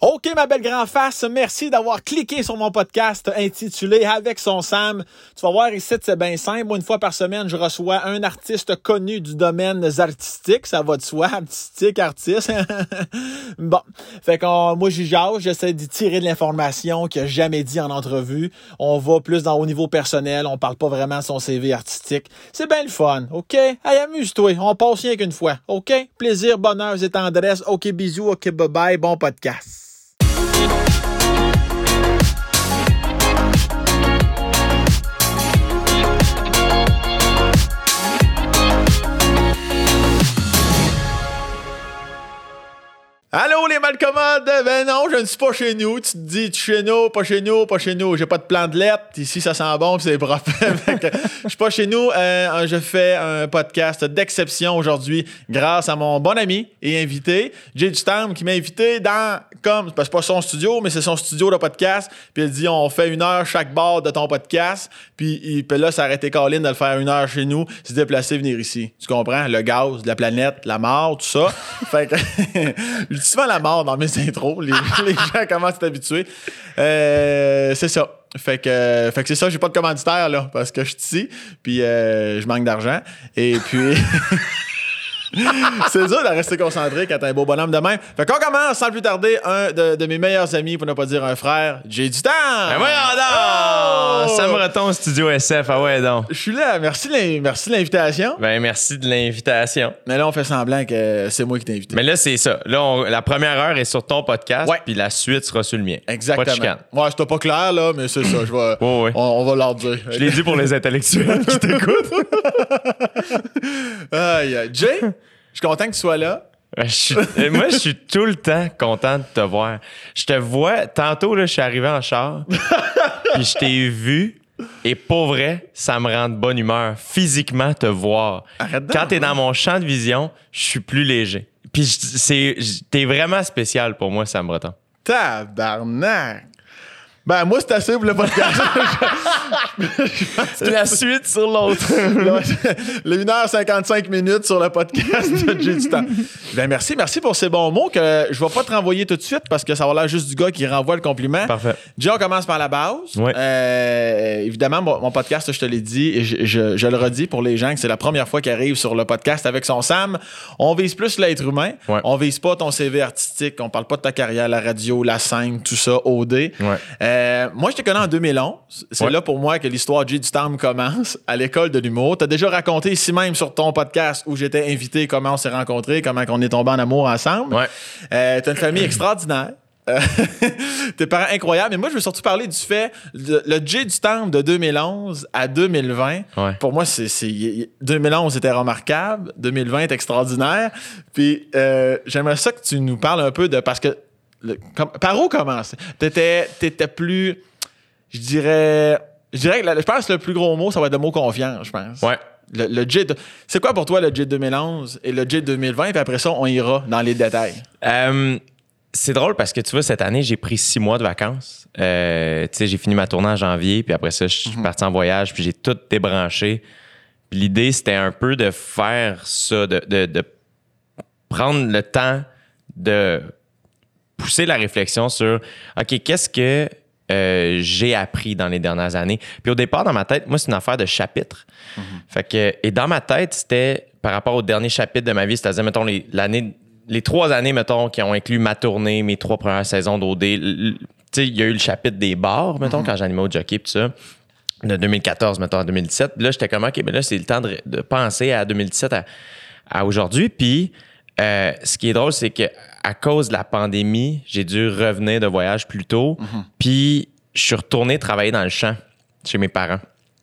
OK, ma belle grand face, merci d'avoir cliqué sur mon podcast intitulé Avec son Sam. Tu vas voir ici, c'est bien simple. Moi, une fois par semaine, je reçois un artiste connu du domaine artistique. Ça va de soi, artiste. Bon, fait que moi, j'y jase, j'essaie d'y tirer de l'information qu'il n'a jamais dit en entrevue. On va plus au niveau personnel, on parle pas vraiment de son CV artistique. C'est bien le fun, OK? Hey, amuse-toi, on passe rien qu'une fois, OK? Plaisir, bonheur et tendresse. OK, bisous, OK, bye-bye, bon podcast. Allô les malcommodes? Ben non, je ne suis pas chez nous. Tu te dis, tu chez nous, pas chez nous, pas chez nous. J'ai pas de plantelette. Ici, ça sent bon pis c'est propre. Je suis pas chez nous. Je fais un podcast d'exception aujourd'hui grâce à mon bon ami et invité, Jay du Tam, qui m'a invité parce que c'est pas son studio, mais c'est son studio de podcast. Puis il dit, on fait 1 heure chaque barre de ton podcast. Puis là, ça aurait été Colin de le faire 1 heure chez nous, se déplacer, venir ici. Tu comprends? Le gaz, la planète, la mort, tout ça. Fait que je dis souvent la mort dans mes intros. Les gens commencent à s'habituer. C'est ça. Fait que c'est ça, j'ai pas de commanditaire là, parce que je suis ici, puis je manque d'argent. Et puis... c'est dur de rester concentré quand t'as un beau bonhomme de même. Fait qu'on commence sans plus tarder un de mes meilleurs amis, pour ne pas dire un frère, Jay du Tam. Ben voyons donc! Sam Breton, Studio SF, ah ouais donc. Je suis là, merci de l'invitation. Ben merci de l'invitation. Mais là, on fait semblant que c'est moi qui t'ai invité. Mais là, c'est ça. Là, la première heure est sur ton podcast, puis la suite sera sur le mien. Exactement. Pas de chicane. Ouais, c'était pas clair, là, mais c'est ça. On va leur dire. Je l'ai dit pour les intellectuels qui t'écoutent. Jay, je suis content que tu sois là. Moi, je suis tout le temps content de te voir. Je te vois, tantôt, là, je suis arrivé en char, puis je t'ai vu, et pour vrai, ça me rend de bonne humeur, physiquement, te voir. Quand t'es dans mon champ de vision, je suis plus léger. Puis t'es vraiment spécial pour moi, Sam Breton. Tabarnak! Ben, moi, c'est assez pour le podcast. C'est la suite sur l'autre. Le 1h55 sur le podcast de Jay du Tam. Ben, merci pour ces bons mots que je vais pas te renvoyer tout de suite parce que ça va l'air juste du gars qui renvoie le compliment. Parfait. Jay, on commence par la base. Oui. Évidemment, mon podcast, je te l'ai dit et je le redis pour les gens que c'est la première fois qu'il arrive sur le podcast avec son Sam. On vise plus l'être humain. Ouais. On vise pas ton CV artistique. On parle pas de ta carrière, la radio, la scène, tout ça, OD. Ouais. Moi, je te connais en 2011. C'est là pour moi que l'histoire de Jay du Tam commence à l'école de l'humour. Tu as déjà raconté ici même sur ton podcast où j'étais invité comment on s'est rencontrés, comment on est tombé en amour ensemble. Ouais. Tu as une famille extraordinaire. Tes parents incroyables. Mais moi, je veux surtout parler du fait, le Jay du Tam de 2011 à 2020. Ouais. Pour moi, 2011 était remarquable. 2020 est extraordinaire. Puis, j'aimerais ça que tu nous parles un peu de... Parce que par où commencer? T'étais plus... Je dirais que je pense que le plus gros mot, ça va être le mot confiance, je pense. Ouais. Le Jay c'est quoi pour toi le Jay 2011 et le Jay 2020? Puis après ça, on ira dans les détails. C'est drôle parce que tu vois, cette année, j'ai pris 6 mois de vacances. Tu sais, j'ai fini ma tournée en janvier, puis après ça, je suis parti en voyage, puis j'ai tout débranché. Puis l'idée, c'était un peu de faire ça, de prendre le temps de pousser la réflexion sur OK, qu'est-ce que j'ai appris dans les dernières années. Puis au départ, dans ma tête, moi, c'est une affaire de chapitre. Fait que, et dans ma tête, c'était par rapport au dernier chapitre de ma vie, c'est-à-dire, mettons, les 3 années, mettons, qui ont inclus ma tournée, mes 3 premières saisons d'OD. Tu sais, il y a eu le chapitre des bars, mettons, quand j'animais au jockey, tout ça, de 2014, mettons, à 2017. Puis là, j'étais comme, OK, mais là, c'est le temps de penser à 2017 à aujourd'hui. Puis, ce qui est drôle, c'est que à cause de la pandémie, j'ai dû revenir de voyage plus tôt. Puis, je suis retourné travailler dans le champ chez mes parents.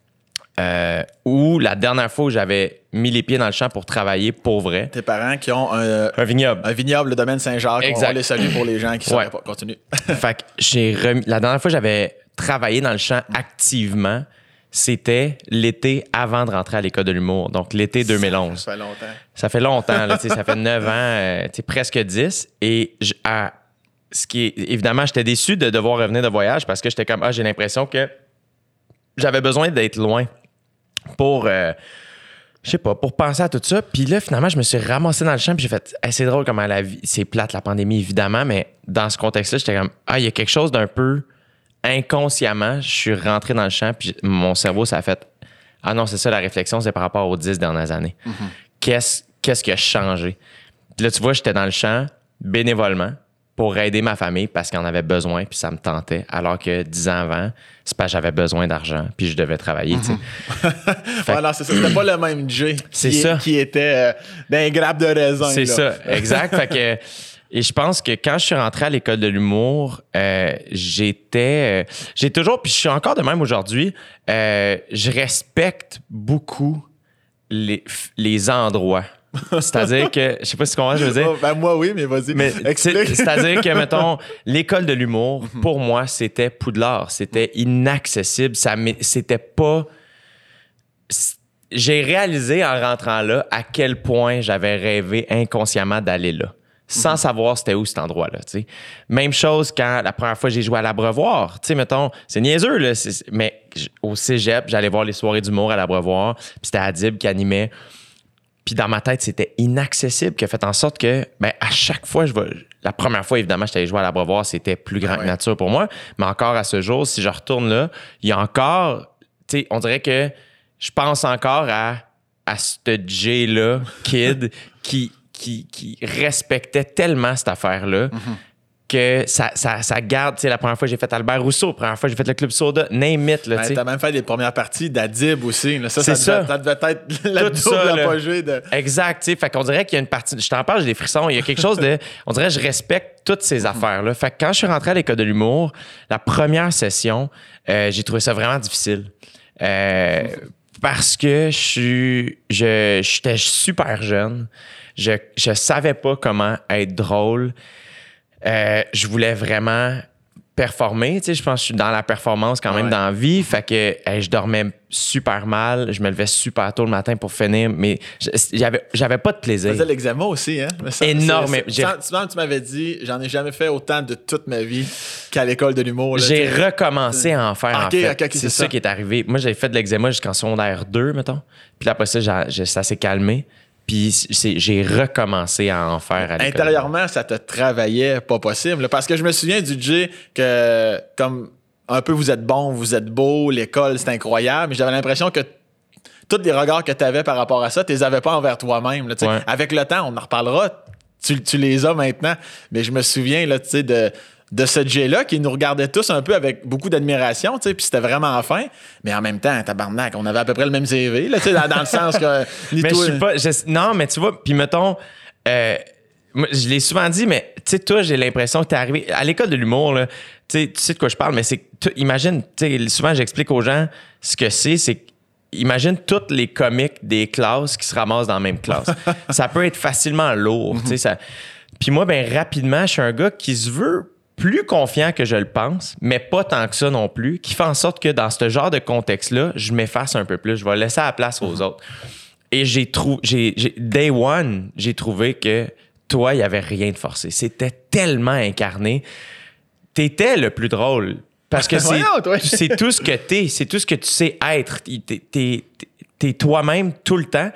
Où la dernière fois où j'avais mis les pieds dans le champ pour travailler pour vrai. Tes parents qui ont un vignoble. Un vignoble, le domaine Saint-Jacques. Exact. On va les saluer pour les gens qui ne sauraient pas. Continue. Fait que la dernière fois que j'avais travaillé dans le champ activement, c'était l'été avant de rentrer à l'école de l'humour. Donc, l'été 2011. Ça fait longtemps. Ça fait longtemps, là, ça fait 9 ans, presque 10. Et évidemment, j'étais déçu de devoir revenir de voyage parce que j'étais comme, j'ai l'impression que j'avais besoin d'être loin pour je sais pas, pour penser à tout ça. Puis là, finalement, je me suis ramassé dans le champ puis j'ai fait, hey, c'est drôle comment la vie, c'est plate la pandémie, évidemment, mais dans ce contexte-là, j'étais comme, il y a quelque chose d'un peu inconsciemment, je suis rentré dans le champ puis mon cerveau, ça a fait, ah non, c'est ça la réflexion, c'est par rapport aux 10 dernières années. Qu'est-ce qui a changé? Puis là, tu vois, j'étais dans le champ bénévolement pour aider ma famille parce qu'ils en avaient besoin puis ça me tentait. Alors que 10 ans avant, c'est parce que j'avais besoin d'argent puis je devais travailler, tu sais. Ouais, non, c'est ça. C'était pas le même Jay qui était d'un grappe de raisin. C'est là. ça, exact. Fait que, et je pense que quand je suis rentré à l'école de l'humour, j'ai toujours, puis je suis encore de même aujourd'hui, je respecte beaucoup les endroits. C'est-à-dire que, je sais pas si tu comprends ce que je veux dire. Ben moi, oui, mais vas-y, explique. C'est-à-dire que, mettons, l'école de l'humour, pour moi, c'était Poudlard. C'était inaccessible. C'était pas... J'ai réalisé en rentrant là à quel point j'avais rêvé inconsciemment d'aller là, sans savoir c'était où cet endroit-là, tu sais. Même chose quand la première fois j'ai joué à l'Abreuvoir. Tu sais, mettons, c'est niaiseux, là, mais au cégep, j'allais voir les soirées d'humour à l'Abreuvoir, puis c'était Adib qui animait. Puis dans ma tête, c'était inaccessible, qui a fait en sorte que, à chaque fois, la première fois, évidemment, j'étais allé jouer à l'Abreuvoir, c'était plus grand que nature pour moi. Mais encore à ce jour, si je retourne là, il y a encore, tu sais, on dirait que je pense encore à ce Jay-là, kid, qui respectait tellement cette affaire-là que ça garde. Tu sais, la première fois, j'ai fait Albert Rousseau. La première fois, j'ai fait le Club Soda. Name it, là, tu sais. T'as même fait les premières parties d'Adib aussi. Là. Ça devait être la tout double ça, apogée de... Exact, tu sais. Fait qu'on dirait qu'il y a une partie... Je t'en parle, j'ai des frissons. Il y a quelque chose de... On dirait que je respecte toutes ces affaires-là. Fait que quand je suis rentré à l'école de l'humour, la première session, j'ai trouvé ça vraiment difficile. Parce que j'étais super jeune. Je savais pas comment être drôle. Je voulais vraiment performer. Tu sais, je pense que je suis dans la performance quand même dans la vie. Fait que je dormais super mal. Je me levais super tôt le matin pour finir. Mais j'avais pas de plaisir. Tu faisais l'examen aussi, hein? Énorme. Tu m'avais dit, j'en ai jamais fait autant de toute ma vie qu'à l'école de l'humour. Là, j'ai recommencé à en faire, en fait. Okay, c'est ça qui est arrivé. Moi, j'avais fait de l'eczéma jusqu'en secondaire 2, mettons. Puis après ça, ça s'est calmé. Puis j'ai recommencé à en faire à l'école. Intérieurement, ça te travaillait pas possible. Là, parce que je me souviens du Jay que, comme un peu vous êtes bon, vous êtes beau, l'école, c'est incroyable. Mais j'avais l'impression que tous les regards que tu avais par rapport à ça, tu les avais pas envers toi-même. Là, avec le temps, on en reparlera. Tu les as maintenant. Mais je me souviens là, de ce Jay-là qui nous regardait tous un peu avec beaucoup d'admiration, tu sais, puis c'était vraiment fin, mais en même temps, tabarnak, on avait à peu près le même CV, là, tu sais, dans le sens que... mais toi, non, mais tu vois, puis mettons, moi, je l'ai souvent dit, mais tu sais, toi, j'ai l'impression que t'es arrivé... À l'école de l'humour, là, tu sais de quoi je parle, mais c'est... Imagine, tu sais, souvent, j'explique aux gens ce que c'est imagine tous les comiques des classes qui se ramassent dans la même classe. Ça peut être facilement lourd, tu sais, ça... Puis moi, rapidement, je suis un gars qui se veut plus confiant que je le pense, mais pas tant que ça non plus, qui fait en sorte que dans ce genre de contexte-là, je m'efface un peu plus. Je vais laisser la place aux autres. Et day one, j'ai trouvé que toi, il n'y avait rien de forcé. C'était tellement incarné. T'étais le plus drôle. Parce que c'est tout ce que t'es. C'est tout ce que tu sais être. T'es toi-même tout le temps.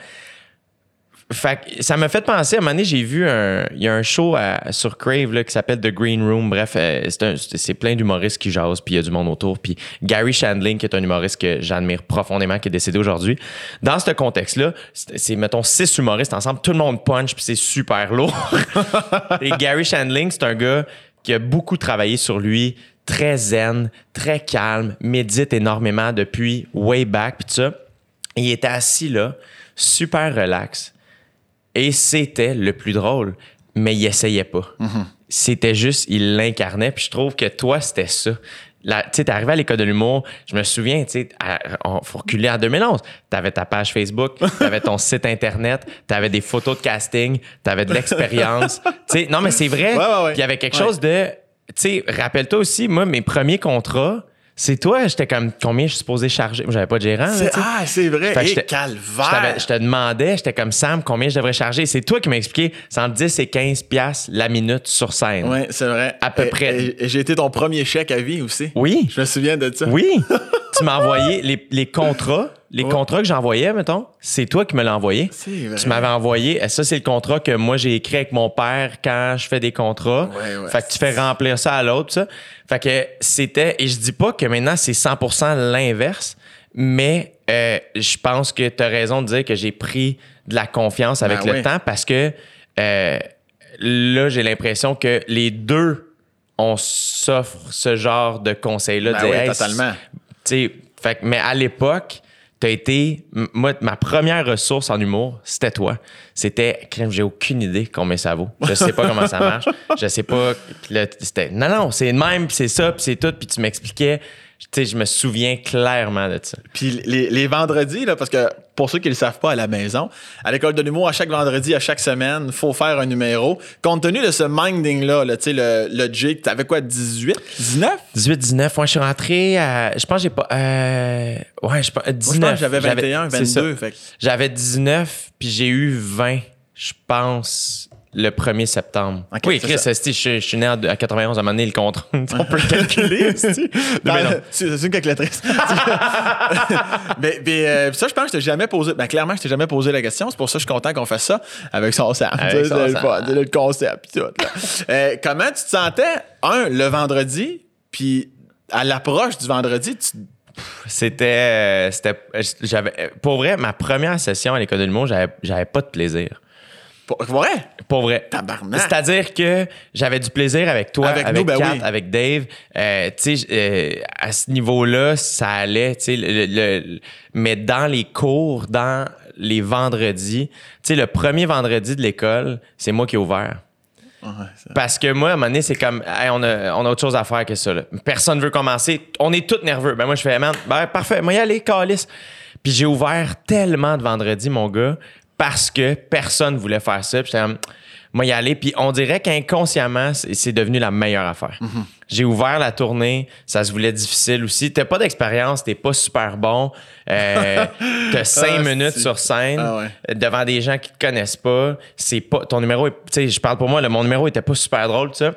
Fait que ça m'a fait penser, à un moment donné, j'ai vu il y a un show sur Crave là, qui s'appelle The Green Room. Bref, c'est plein d'humoristes qui jasent, puis il y a du monde autour. Puis Gary Shandling, qui est un humoriste que j'admire profondément, qui est décédé aujourd'hui. Dans ce contexte-là, c'est mettons 6 humoristes ensemble, tout le monde punch, puis c'est super lourd. Et Gary Shandling, c'est un gars qui a beaucoup travaillé sur lui, très zen, très calme, médite énormément depuis way back, puis tout ça. Il était assis là, super relax. Et c'était le plus drôle, mais il essayait pas. C'était juste, il l'incarnait. Puis je trouve que toi, c'était ça. Tu sais, t'es arrivé à l'école de l'humour, je me souviens, tu sais, faut reculer en 2011. T'avais ta page Facebook, t'avais ton site Internet, t'avais des photos de casting, t'avais de l'expérience. Tu sais, non, mais c'est vrai. Ouais. Puis il y avait quelque chose de... Tu sais, rappelle-toi aussi, moi, mes premiers contrats... C'est toi, j'étais comme combien je suis supposé charger. Moi, j'avais pas de gérant. C'est vrai. Et calvaire. Je te demandais, j'étais comme Sam, combien je devrais charger. C'est toi qui m'as expliqué, c'est entre 10 et 15 piastres la minute sur scène. Oui, c'est vrai. À peu près. Et j'ai été ton premier chèque à vie aussi. Oui. Je me souviens de ça. Oui. Tu m'as envoyé les contrats, les contrats que j'envoyais, mettons, c'est toi qui me l'as envoyé. C'est vrai. Tu m'avais envoyé. Ça, c'est le contrat que moi, j'ai écrit avec mon père quand je fais des contrats. Ouais, fait que tu fais remplir ça à l'autre, ça. Fait que c'était... Et je dis pas que maintenant, c'est 100% l'inverse, mais je pense que tu as raison de dire que j'ai pris de la confiance avec le temps parce que là, j'ai l'impression que les deux, on s'offre ce genre de conseils-là. Ben oui, totalement. Mais à l'époque, t'as été... Moi, ma première ressource en humour, c'était toi. C'était... J'ai aucune idée combien ça vaut. Je sais pas comment ça marche. Je sais pas... Là, c'était... Non, c'est le même, puis c'est ça, puis c'est tout. Puis tu m'expliquais... Je me souviens clairement de ça. Puis les vendredis, là, parce que pour ceux qui ne le savent pas à la maison, à l'école de l'humour, à chaque vendredi, à chaque semaine, il faut faire un numéro. Compte tenu de ce minding-là, là, le Jake, t'avais quoi, 18? 19? 18, 19. Ouais, je suis rentré à... Je pense que j'ai pas... Ouais, je pense... 19. Moi, je pense que j'avais 21, 22. Fait que... J'avais 19, puis j'ai eu 20, je pense... Le 1er septembre. Okay, oui, Chris, je suis né à 91, à un moment donné, le contrat. On peut le calculer. C'est une calculatrice. mais ça, je pense que je t'ai jamais posé. Ben, clairement, je t'ai jamais posé la question. C'est pour ça que je suis content qu'on fasse ça avec son Sam. C'est le concept. Tout, comment tu te sentais, le vendredi, puis à l'approche du vendredi, C'était. Pour vrai, ma première session à l'école de l'humour, j'avais pas de plaisir. Pour vrai? Pour vrai. Tabarnak. C'est-à-dire que j'avais du plaisir avec toi, avec nous, Kat, oui. Avec Dave. À ce niveau-là, ça allait. Mais dans les cours, dans les vendredis, le premier vendredi de l'école, c'est moi qui ai ouvert. Parce que moi, à un moment donné, c'est comme, hey, on a autre chose à faire que ça. Là. Personne veut commencer. On est tous nerveux. Ben moi, je fais, man, parfait, moi y aller, calice. Puis j'ai ouvert tellement de vendredis, mon gars, parce que personne voulait faire ça. Puis j'étais comme, moi y aller. Puis on dirait qu'inconsciemment, c'est devenu la meilleure affaire. Mm-hmm. J'ai ouvert la tournée. Ça se voulait difficile aussi. T'as pas d'expérience, t'es pas super bon. T'as 5 minutes sur scène devant des gens qui te connaissent pas. C'est pas ton numéro. Tu sais, je parle pour moi, mon numéro était pas super drôle, tu sais.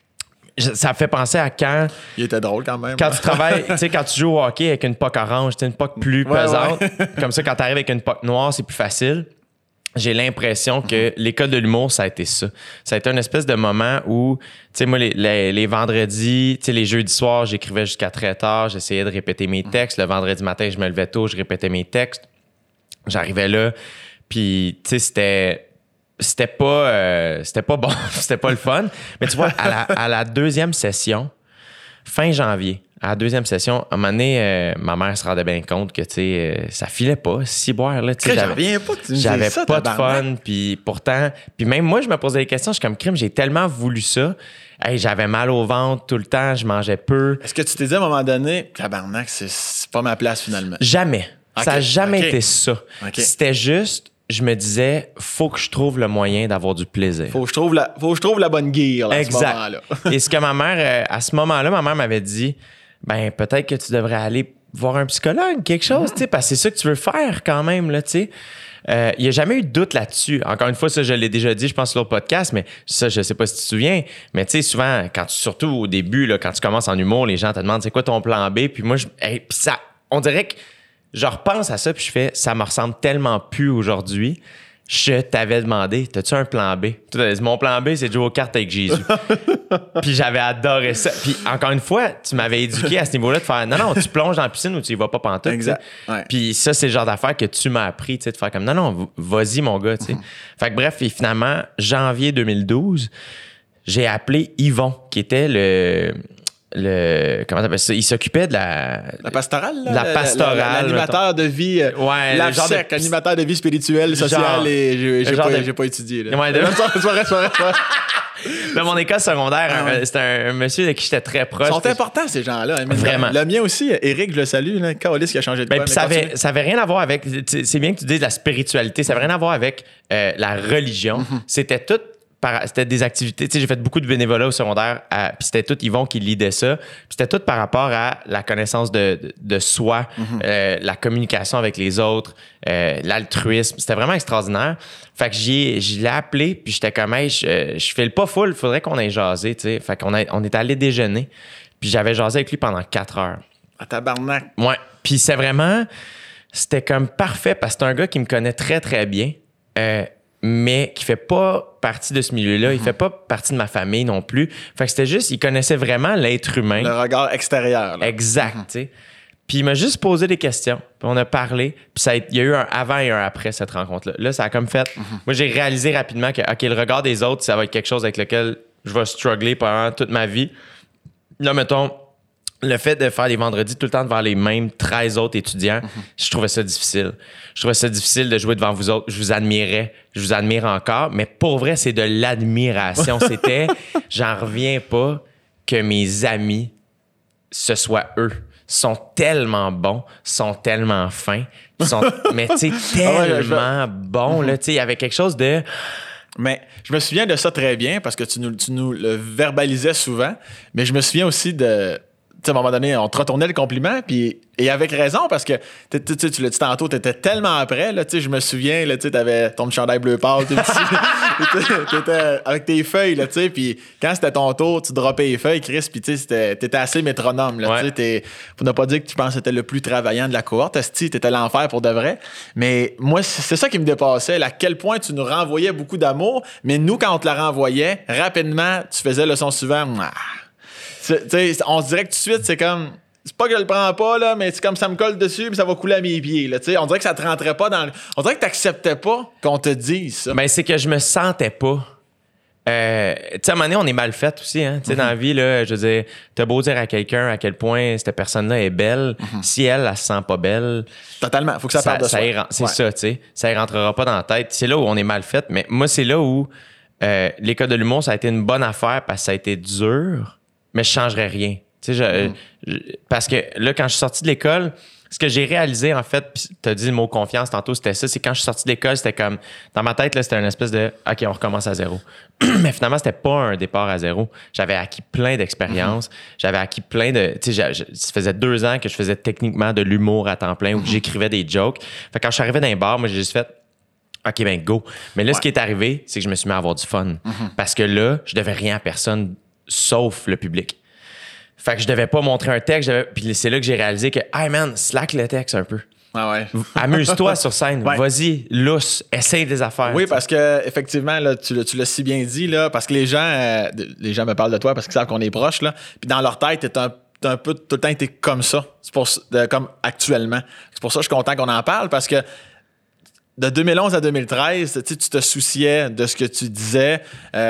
Ça fait penser à quand... Il était drôle quand même. Quand tu travailles, tu sais, quand tu joues au hockey avec une puck orange, une puck plus pesante. Comme ça, quand tu arrives avec une puck noire, c'est plus facile. J'ai l'impression que l'école de l'humour, ça a été ça. Ça a été une espèce de moment où, tu sais, moi, les vendredis, tu sais, les jeudis soirs, j'écrivais jusqu'à très tard, j'essayais de répéter mes textes. Le vendredi matin, je me levais tôt, je répétais mes textes. J'arrivais là, puis, tu sais, c'était pas bon, c'était pas le fun. Mais tu vois, à la deuxième session, fin janvier, à la deuxième session, à un moment donné, ma mère se rendait bien compte que, tu sais, ça filait pas, si boire, là. Tu sais, j'avais pas de fun, puis pourtant... Puis même moi, je me posais des questions, je suis comme, crime, j'ai tellement voulu ça. Hey, j'avais mal au ventre tout le temps, je mangeais peu. Est-ce que tu t'es dit à un moment donné, tabarnak, c'est pas ma place, finalement? Jamais. Okay. Ça n'a jamais été ça. Okay. C'était juste... Je me disais, faut que je trouve le moyen d'avoir du plaisir. Faut que je trouve la bonne gear, là, à ce moment-là. Et ce que ma mère, à ce moment-là, ma mère m'avait dit, ben peut-être que tu devrais aller voir un psychologue, quelque chose, tu sais, parce que c'est ça que tu veux faire quand même, là, tu sais. Il n'y a jamais eu de doute là-dessus. Encore une fois, ça, je l'ai déjà dit, je pense, sur le podcast, mais ça, je sais pas si tu te souviens, mais tu sais, souvent, surtout au début, là, quand tu commences en humour, les gens te demandent, c'est quoi ton plan B? Puis moi, puis ça, on dirait que je repense à ça, puis je fais, ça me ressemble tellement plus aujourd'hui. Je t'avais demandé, t'as-tu un plan B? Tu t'avais dit, mon plan B, c'est de jouer aux cartes avec Jésus. Puis j'avais adoré ça. Puis encore une fois, tu m'avais éduqué à ce niveau-là de faire, non, tu plonges dans la piscine ou tu y vas pas pantoute. Exact. Ouais. Puis ça, c'est le genre d'affaire que tu m'as appris, tu sais, de faire comme, non, vas-y, mon gars, tu sais. Fait que bref, et finalement, janvier 2012, j'ai appelé Yvon, qui était comment t'appelles ça? Il s'occupait de la pastorale, là? La pastorale. L'animateur de vie. L'AFSEC, animateur de vie spirituelle, sociale, et j'ai pas étudié. Là. Ouais, dans mon école secondaire, c'était un monsieur de qui j'étais très proche. Ils sont importants, ces gens-là. Vraiment. Le mien aussi, Éric, je le salue, Carolis qui a changé de quoi. Ça avait rien à voir avec... C'est bien que tu dises la spiritualité. Ça avait rien à voir avec la religion. C'était tout... C'était des activités, tu sais, j'ai fait beaucoup de bénévolat au secondaire, puis c'était tout Yvon qui lidait ça, puis c'était tout par rapport à la connaissance de soi, la communication avec les autres, l'altruisme, c'était vraiment extraordinaire. Fait que je l'ai appelé, puis j'étais comme, hey, je fais le pas full, faudrait qu'on aille jaser, tu sais. Fait qu'on est allé déjeuner, puis j'avais jasé avec lui pendant 4 heures. À tabarnak. Ouais, puis c'est vraiment... c'était comme parfait parce que c'est un gars qui me connaît très, très bien, mais qui fait pas partie de ce milieu-là. Il fait pas partie de ma famille non plus. Fait que c'était juste, il connaissait vraiment l'être humain. Le regard extérieur. Là. Exact, tu sais. Puis il m'a juste posé des questions, puis on a parlé, puis il y a eu un avant et un après cette rencontre-là. Là, ça a comme fait... Moi, j'ai réalisé rapidement que, OK, le regard des autres, ça va être quelque chose avec lequel je vais struggler pendant toute ma vie. Là, mettons, le fait de faire les vendredis tout le temps devant les mêmes 13 autres étudiants, je trouvais ça difficile. Je trouvais ça difficile de jouer devant vous autres. Je vous admirais, je vous admire encore, mais pour vrai, c'est de l'admiration. C'était, j'en reviens pas que mes amis, ce soit eux. Sont tellement bons, sont tellement fins, mais tu sais, tellement bons. Là, tu sais, il y avait quelque chose de... Mais je me souviens de ça très bien parce que tu nous le verbalisais souvent, mais je me souviens aussi de... Tu sais, à un moment donné, on te retournait le compliment, puis, et avec raison, parce que tu l'as dit tantôt, t'étais tellement après, là, tu sais, je me souviens, là, tu sais, t'avais ton chandail bleu pâle, t'étais avec tes feuilles, là, tu sais, puis quand c'était ton tour, tu droppais les feuilles, Chris, puis tu sais, t'étais assez métronome, là, tu sais, pour ne pas dire que tu penses que t'étais le plus travaillant de la cohorte, t'étais l'enfer pour de vrai, mais moi, c'est ça qui me dépassait, à quel point tu nous renvoyais beaucoup d'amour, mais nous, quand on te la renvoyait, rapidement, tu faisais le son suivant, on se dirait que tout de suite, c'est comme... C'est pas que je le prends pas, là, mais c'est comme ça me colle dessus puis ça va couler à mes pieds. Là, on dirait que ça te rentrait pas dans... On dirait que t'acceptais pas qu'on te dise ça. Ben, c'est que je me sentais pas. Tu sais, à un moment donné, on est mal fait aussi. Hein? Tu sais, dans la vie, là, je veux dire, t'as beau dire à quelqu'un à quel point cette personne-là est belle, si elle se sent pas belle... Totalement. Faut que ça parte de soi. C'est ça, tu sais. Ça y rentrera pas dans la tête. C'est là où on est mal fait. Mais moi, c'est là où l'école de l'humour, ça a été une bonne affaire parce que ça a été dur. Mais je changerais rien. Tu sais, parce que là, quand je suis sorti de l'école, ce que j'ai réalisé, en fait, puis tu as dit le mot confiance tantôt, c'était ça, c'est quand je suis sorti de l'école, c'était comme, dans ma tête, là, c'était une espèce de, OK, on recommence à zéro. Mais finalement, c'était pas un départ à zéro. J'avais acquis plein d'expériences. J'avais acquis plein de, tu sais, ça faisait 2 ans que je faisais techniquement de l'humour à temps plein, où j'écrivais des jokes. Fait que quand je suis arrivé dans un bar, moi, j'ai juste fait, OK, ben go. Mais là, ce qui est arrivé, c'est que je me suis mis à avoir du fun. Parce que là, je devais rien à personne, sauf le public. Fait que je devais pas montrer un texte. Puis c'est là que j'ai réalisé que, hey man, slack le texte un peu. Ah ouais. Amuse-toi sur scène. Ouais. Vas-y, lousse, essaye des affaires. Oui, parce que effectivement, là, tu l'as si bien dit, là, parce que les gens me parlent de toi parce qu'ils savent qu'on est proches. Là. Puis dans leur tête, t'es un peu tout le temps été comme ça. Comme actuellement. C'est pour ça que je suis content qu'on en parle parce que de 2011 à 2013, tu te souciais de ce que tu disais.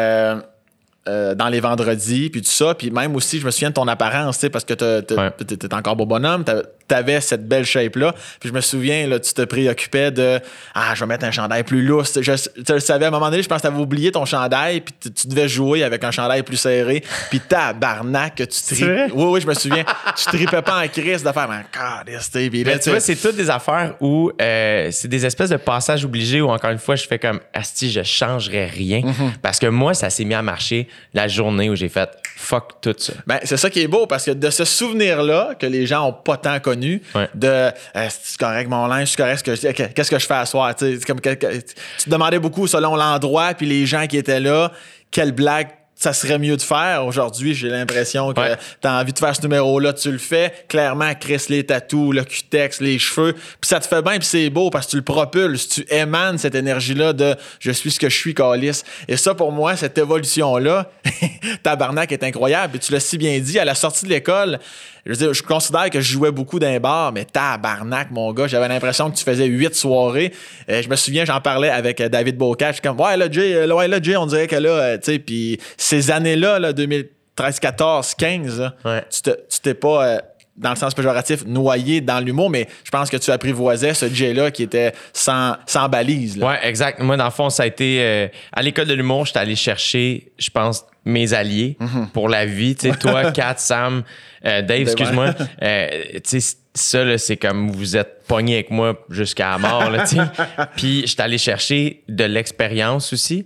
Dans les vendredis, puis tout ça. Puis même aussi, je me souviens de ton apparence, parce que t'es encore beau bonhomme, t'avais cette belle shape-là. Puis je me souviens, là, tu te préoccupais de « Ah, je vais mettre un chandail plus lousse. » Je le savais, à un moment donné, je pense que t'avais oublié ton chandail, puis tu devais jouer avec un chandail plus serré. Puis tabarnak que tu tripes. Oui, je me souviens. Tu tripais pas en crise de faire « Man, God, puis là, tu vois, c'est toutes des affaires où c'est des espèces de passages obligés où, encore une fois, je fais comme « Asti, je changerais rien. Parce que moi, ça s'est mis à marcher la journée où j'ai fait « Fuck tout ça. » Ben, c'est ça qui est beau, parce que de ce souvenir-là, que les gens ont pas tant connu, de c'est correct mon linge, c'est correct qu'est-ce que je fais à soir, tu te demandais beaucoup selon l'endroit puis les gens qui étaient là, quelle blague ça serait mieux de faire. Aujourd'hui, j'ai l'impression que t'as envie de faire ce numéro-là, tu le fais. Clairement, Chris, les tatous, le cutex, les cheveux, puis ça te fait bien, puis c'est beau parce que tu le propulses, tu émanes cette énergie-là de « je suis ce que je suis, câlisse ». Et ça, pour moi, cette évolution-là, tabarnak, est incroyable. Et tu l'as si bien dit, à la sortie de l'école, je considère que je jouais beaucoup dans les bars, mais tabarnak, mon gars, j'avais l'impression que tu faisais 8 soirées. Je me souviens, j'en parlais avec David Bocage. Je suis comme, ouais, là, Jay, on dirait que là, tu sais, puis ces années-là, là, 2013, 14, 15, là, tu t'es pas, dans le sens péjoratif, noyé dans l'humour, mais je pense que tu apprivoisais ce Jay-là qui était sans balise. Là. Ouais, exact. Moi, dans le fond, ça a été, à l'école de l'humour, j'étais allé chercher, je pense, mes alliés pour la vie. Tu sais, toi, Kat, Sam, Dave, excuse-moi. Tu sais, ça, là, c'est comme vous êtes pogné avec moi jusqu'à la mort, là, tu sais. Puis, j'étais allé chercher de l'expérience aussi.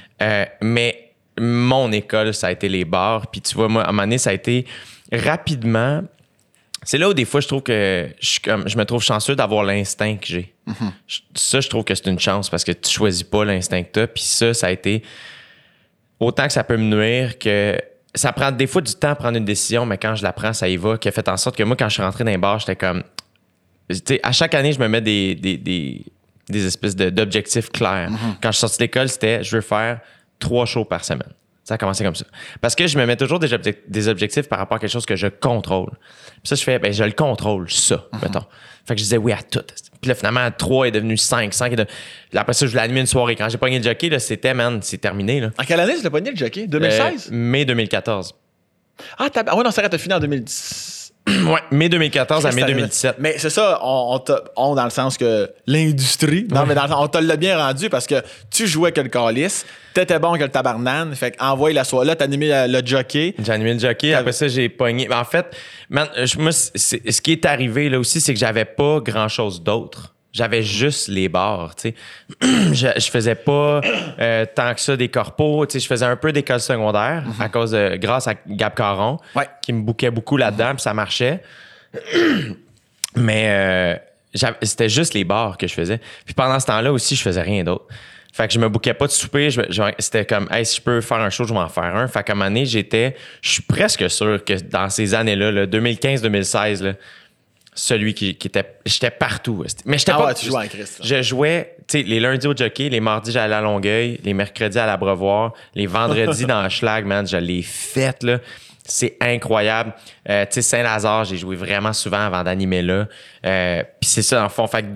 Mais mon école, ça a été les bars. Puis, tu vois, moi, à un moment donné, ça a été rapidement. C'est là où, des fois, je trouve que je me trouve chanceux d'avoir l'instinct que j'ai. Ça, je trouve que c'est une chance parce que tu choisis pas l'instinct que tu as. Puis, ça a été. Autant que ça peut me nuire, que ça prend des fois du temps à prendre une décision, mais quand je la prends, ça y va, qui a fait en sorte que moi, quand je suis rentré dans les bars, j'étais comme à chaque année, je me mets des espèces d'objectifs clairs. Quand je suis sorti de l'école, c'était je veux faire 3 shows par semaine. Ça a commencé comme ça. Parce que je me mets toujours des objectifs par rapport à quelque chose que je contrôle. Puis ça, je fais, je le contrôle, ça, mettons. Fait que je disais oui à tout. Puis là, finalement, 3 est devenu 5. 5 est devenu... Là, après ça, je voulais animer une soirée. Quand j'ai pogné le jockey, là, c'est terminé. Là. En quelle année tu l'as pogné le jockey? 2016? Mai 2014. Ah, ouais, non, ça arrête, t'as fini en 2010. Ouais, mai 2014 à mai 2017. Mais c'est ça, on dans le sens que l'industrie, non, mais dans le sens, on te l'a bien rendu parce que tu jouais que le calice, t'étais bon que le tabarnane, fait qu'envoie la soirée, là, t'as animé le jockey. J'ai animé le jockey, après ça, j'ai pogné. En fait, moi, ce qui est arrivé là aussi, c'est que j'avais pas grand-chose d'autre. J'avais juste les bars, tu sais. je faisais pas tant que ça des corpos, tu sais. Je faisais un peu d'école secondaire grâce à Gab Caron, qui me bouquait beaucoup là-dedans, puis ça marchait. Mais c'était juste les bars que je faisais. Puis pendant ce temps-là aussi, je faisais rien d'autre. Fait que je me bouquais pas de souper. C'était comme, hey, si je peux faire un show, je vais en faire un. Fait qu'à un moment donné, je suis presque sûr que dans ces années-là, 2015-2016, là, celui qui était... J'étais partout. Mais j'étais pas... Tu jouais en Christ. Je jouais, tu sais, les lundis au jockey, les mardis, j'allais à Longueuil, les mercredis à l'Abreuvoir, les vendredis dans Schlag, man, je l'ai fait, là. C'est incroyable. Tu sais, Saint-Lazare, j'ai joué vraiment souvent avant d'animer là. Puis c'est ça, en fond. Fait que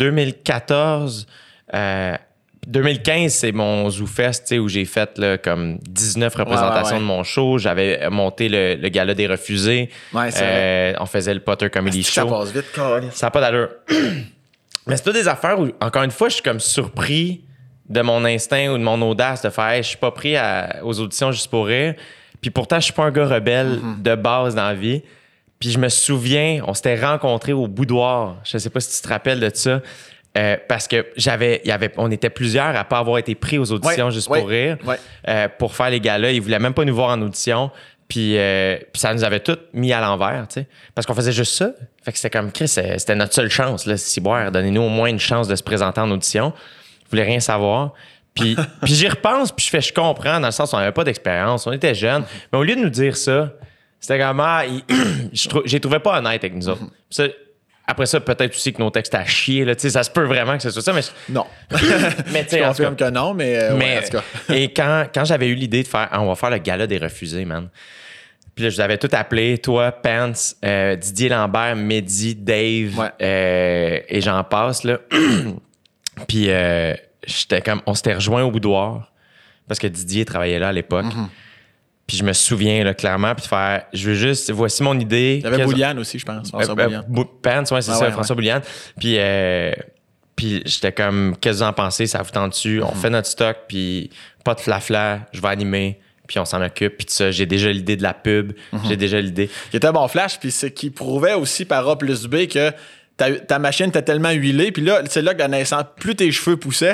2015, c'est mon ZooFest, tu sais, où j'ai fait là, comme 19 représentations de mon show. J'avais monté le gala des refusés. Ouais, c'est vrai. On faisait le Potter Comedy Show. Ça passe vite, Colin. Ça n'a pas d'allure. Mais c'est pas des affaires où, encore une fois, je suis comme surpris de mon instinct ou de mon audace de faire hey, je suis pas pris aux auditions juste pour rire. Puis pourtant, je suis pas un gars rebelle de base dans la vie. Puis je me souviens, on s'était rencontrés au boudoir. Je sais pas si tu te rappelles de ça. Parce que on était plusieurs à pas avoir été pris aux auditions juste pour rire. Pour faire les galas. Ils voulaient même pas nous voir en audition. Puis ça nous avait tous mis à l'envers, tu sais. Parce qu'on faisait juste ça. Fait que c'était comme, Chris, c'était notre seule chance, là, Ciboire. Donnez-nous au moins une chance de se présenter en audition. Ils voulaient rien savoir. Puis j'y repense, puis je comprends, dans le sens où on n'avait pas d'expérience. On était jeunes. Mais au lieu de nous dire ça, c'était comme, je les trouvais pas honnêtes avec nous autres. Ça, après ça, peut-être aussi que nos textes à chier, là, tu sais, ça se peut vraiment que ce soit ça, mais... Non. Mais tu sais, je confirme que non, mais en tout cas. Et quand j'avais eu l'idée de faire, on va faire le gala des refusés, man. Puis là, je vous avais tout appelé, toi, Pence, Didier Lambert, Mehdi, Dave, et j'en passe, là. Puis j'étais comme, on s'était rejoints au boudoir, parce que Didier travaillait là à l'époque. Puis je me souviens là, clairement, puis de faire, je veux juste, voici mon idée. Il y avait Bouliane aussi, je pense. François Bouliane. Pence, ouais, c'est ça, François Bouliane. Puis j'étais comme, qu'est-ce que vous en pensez? Ça vous tente dessus? On fait notre stock, puis pas de flafla, je vais animer, puis on s'en occupe. Puis tout ça, j'ai déjà l'idée de la pub, j'ai déjà l'idée. Qui était un bon flash, puis c'est qui prouvait aussi par A plus B que ta machine était tellement huilée, puis là, c'est là que la naissance, plus tes cheveux poussaient,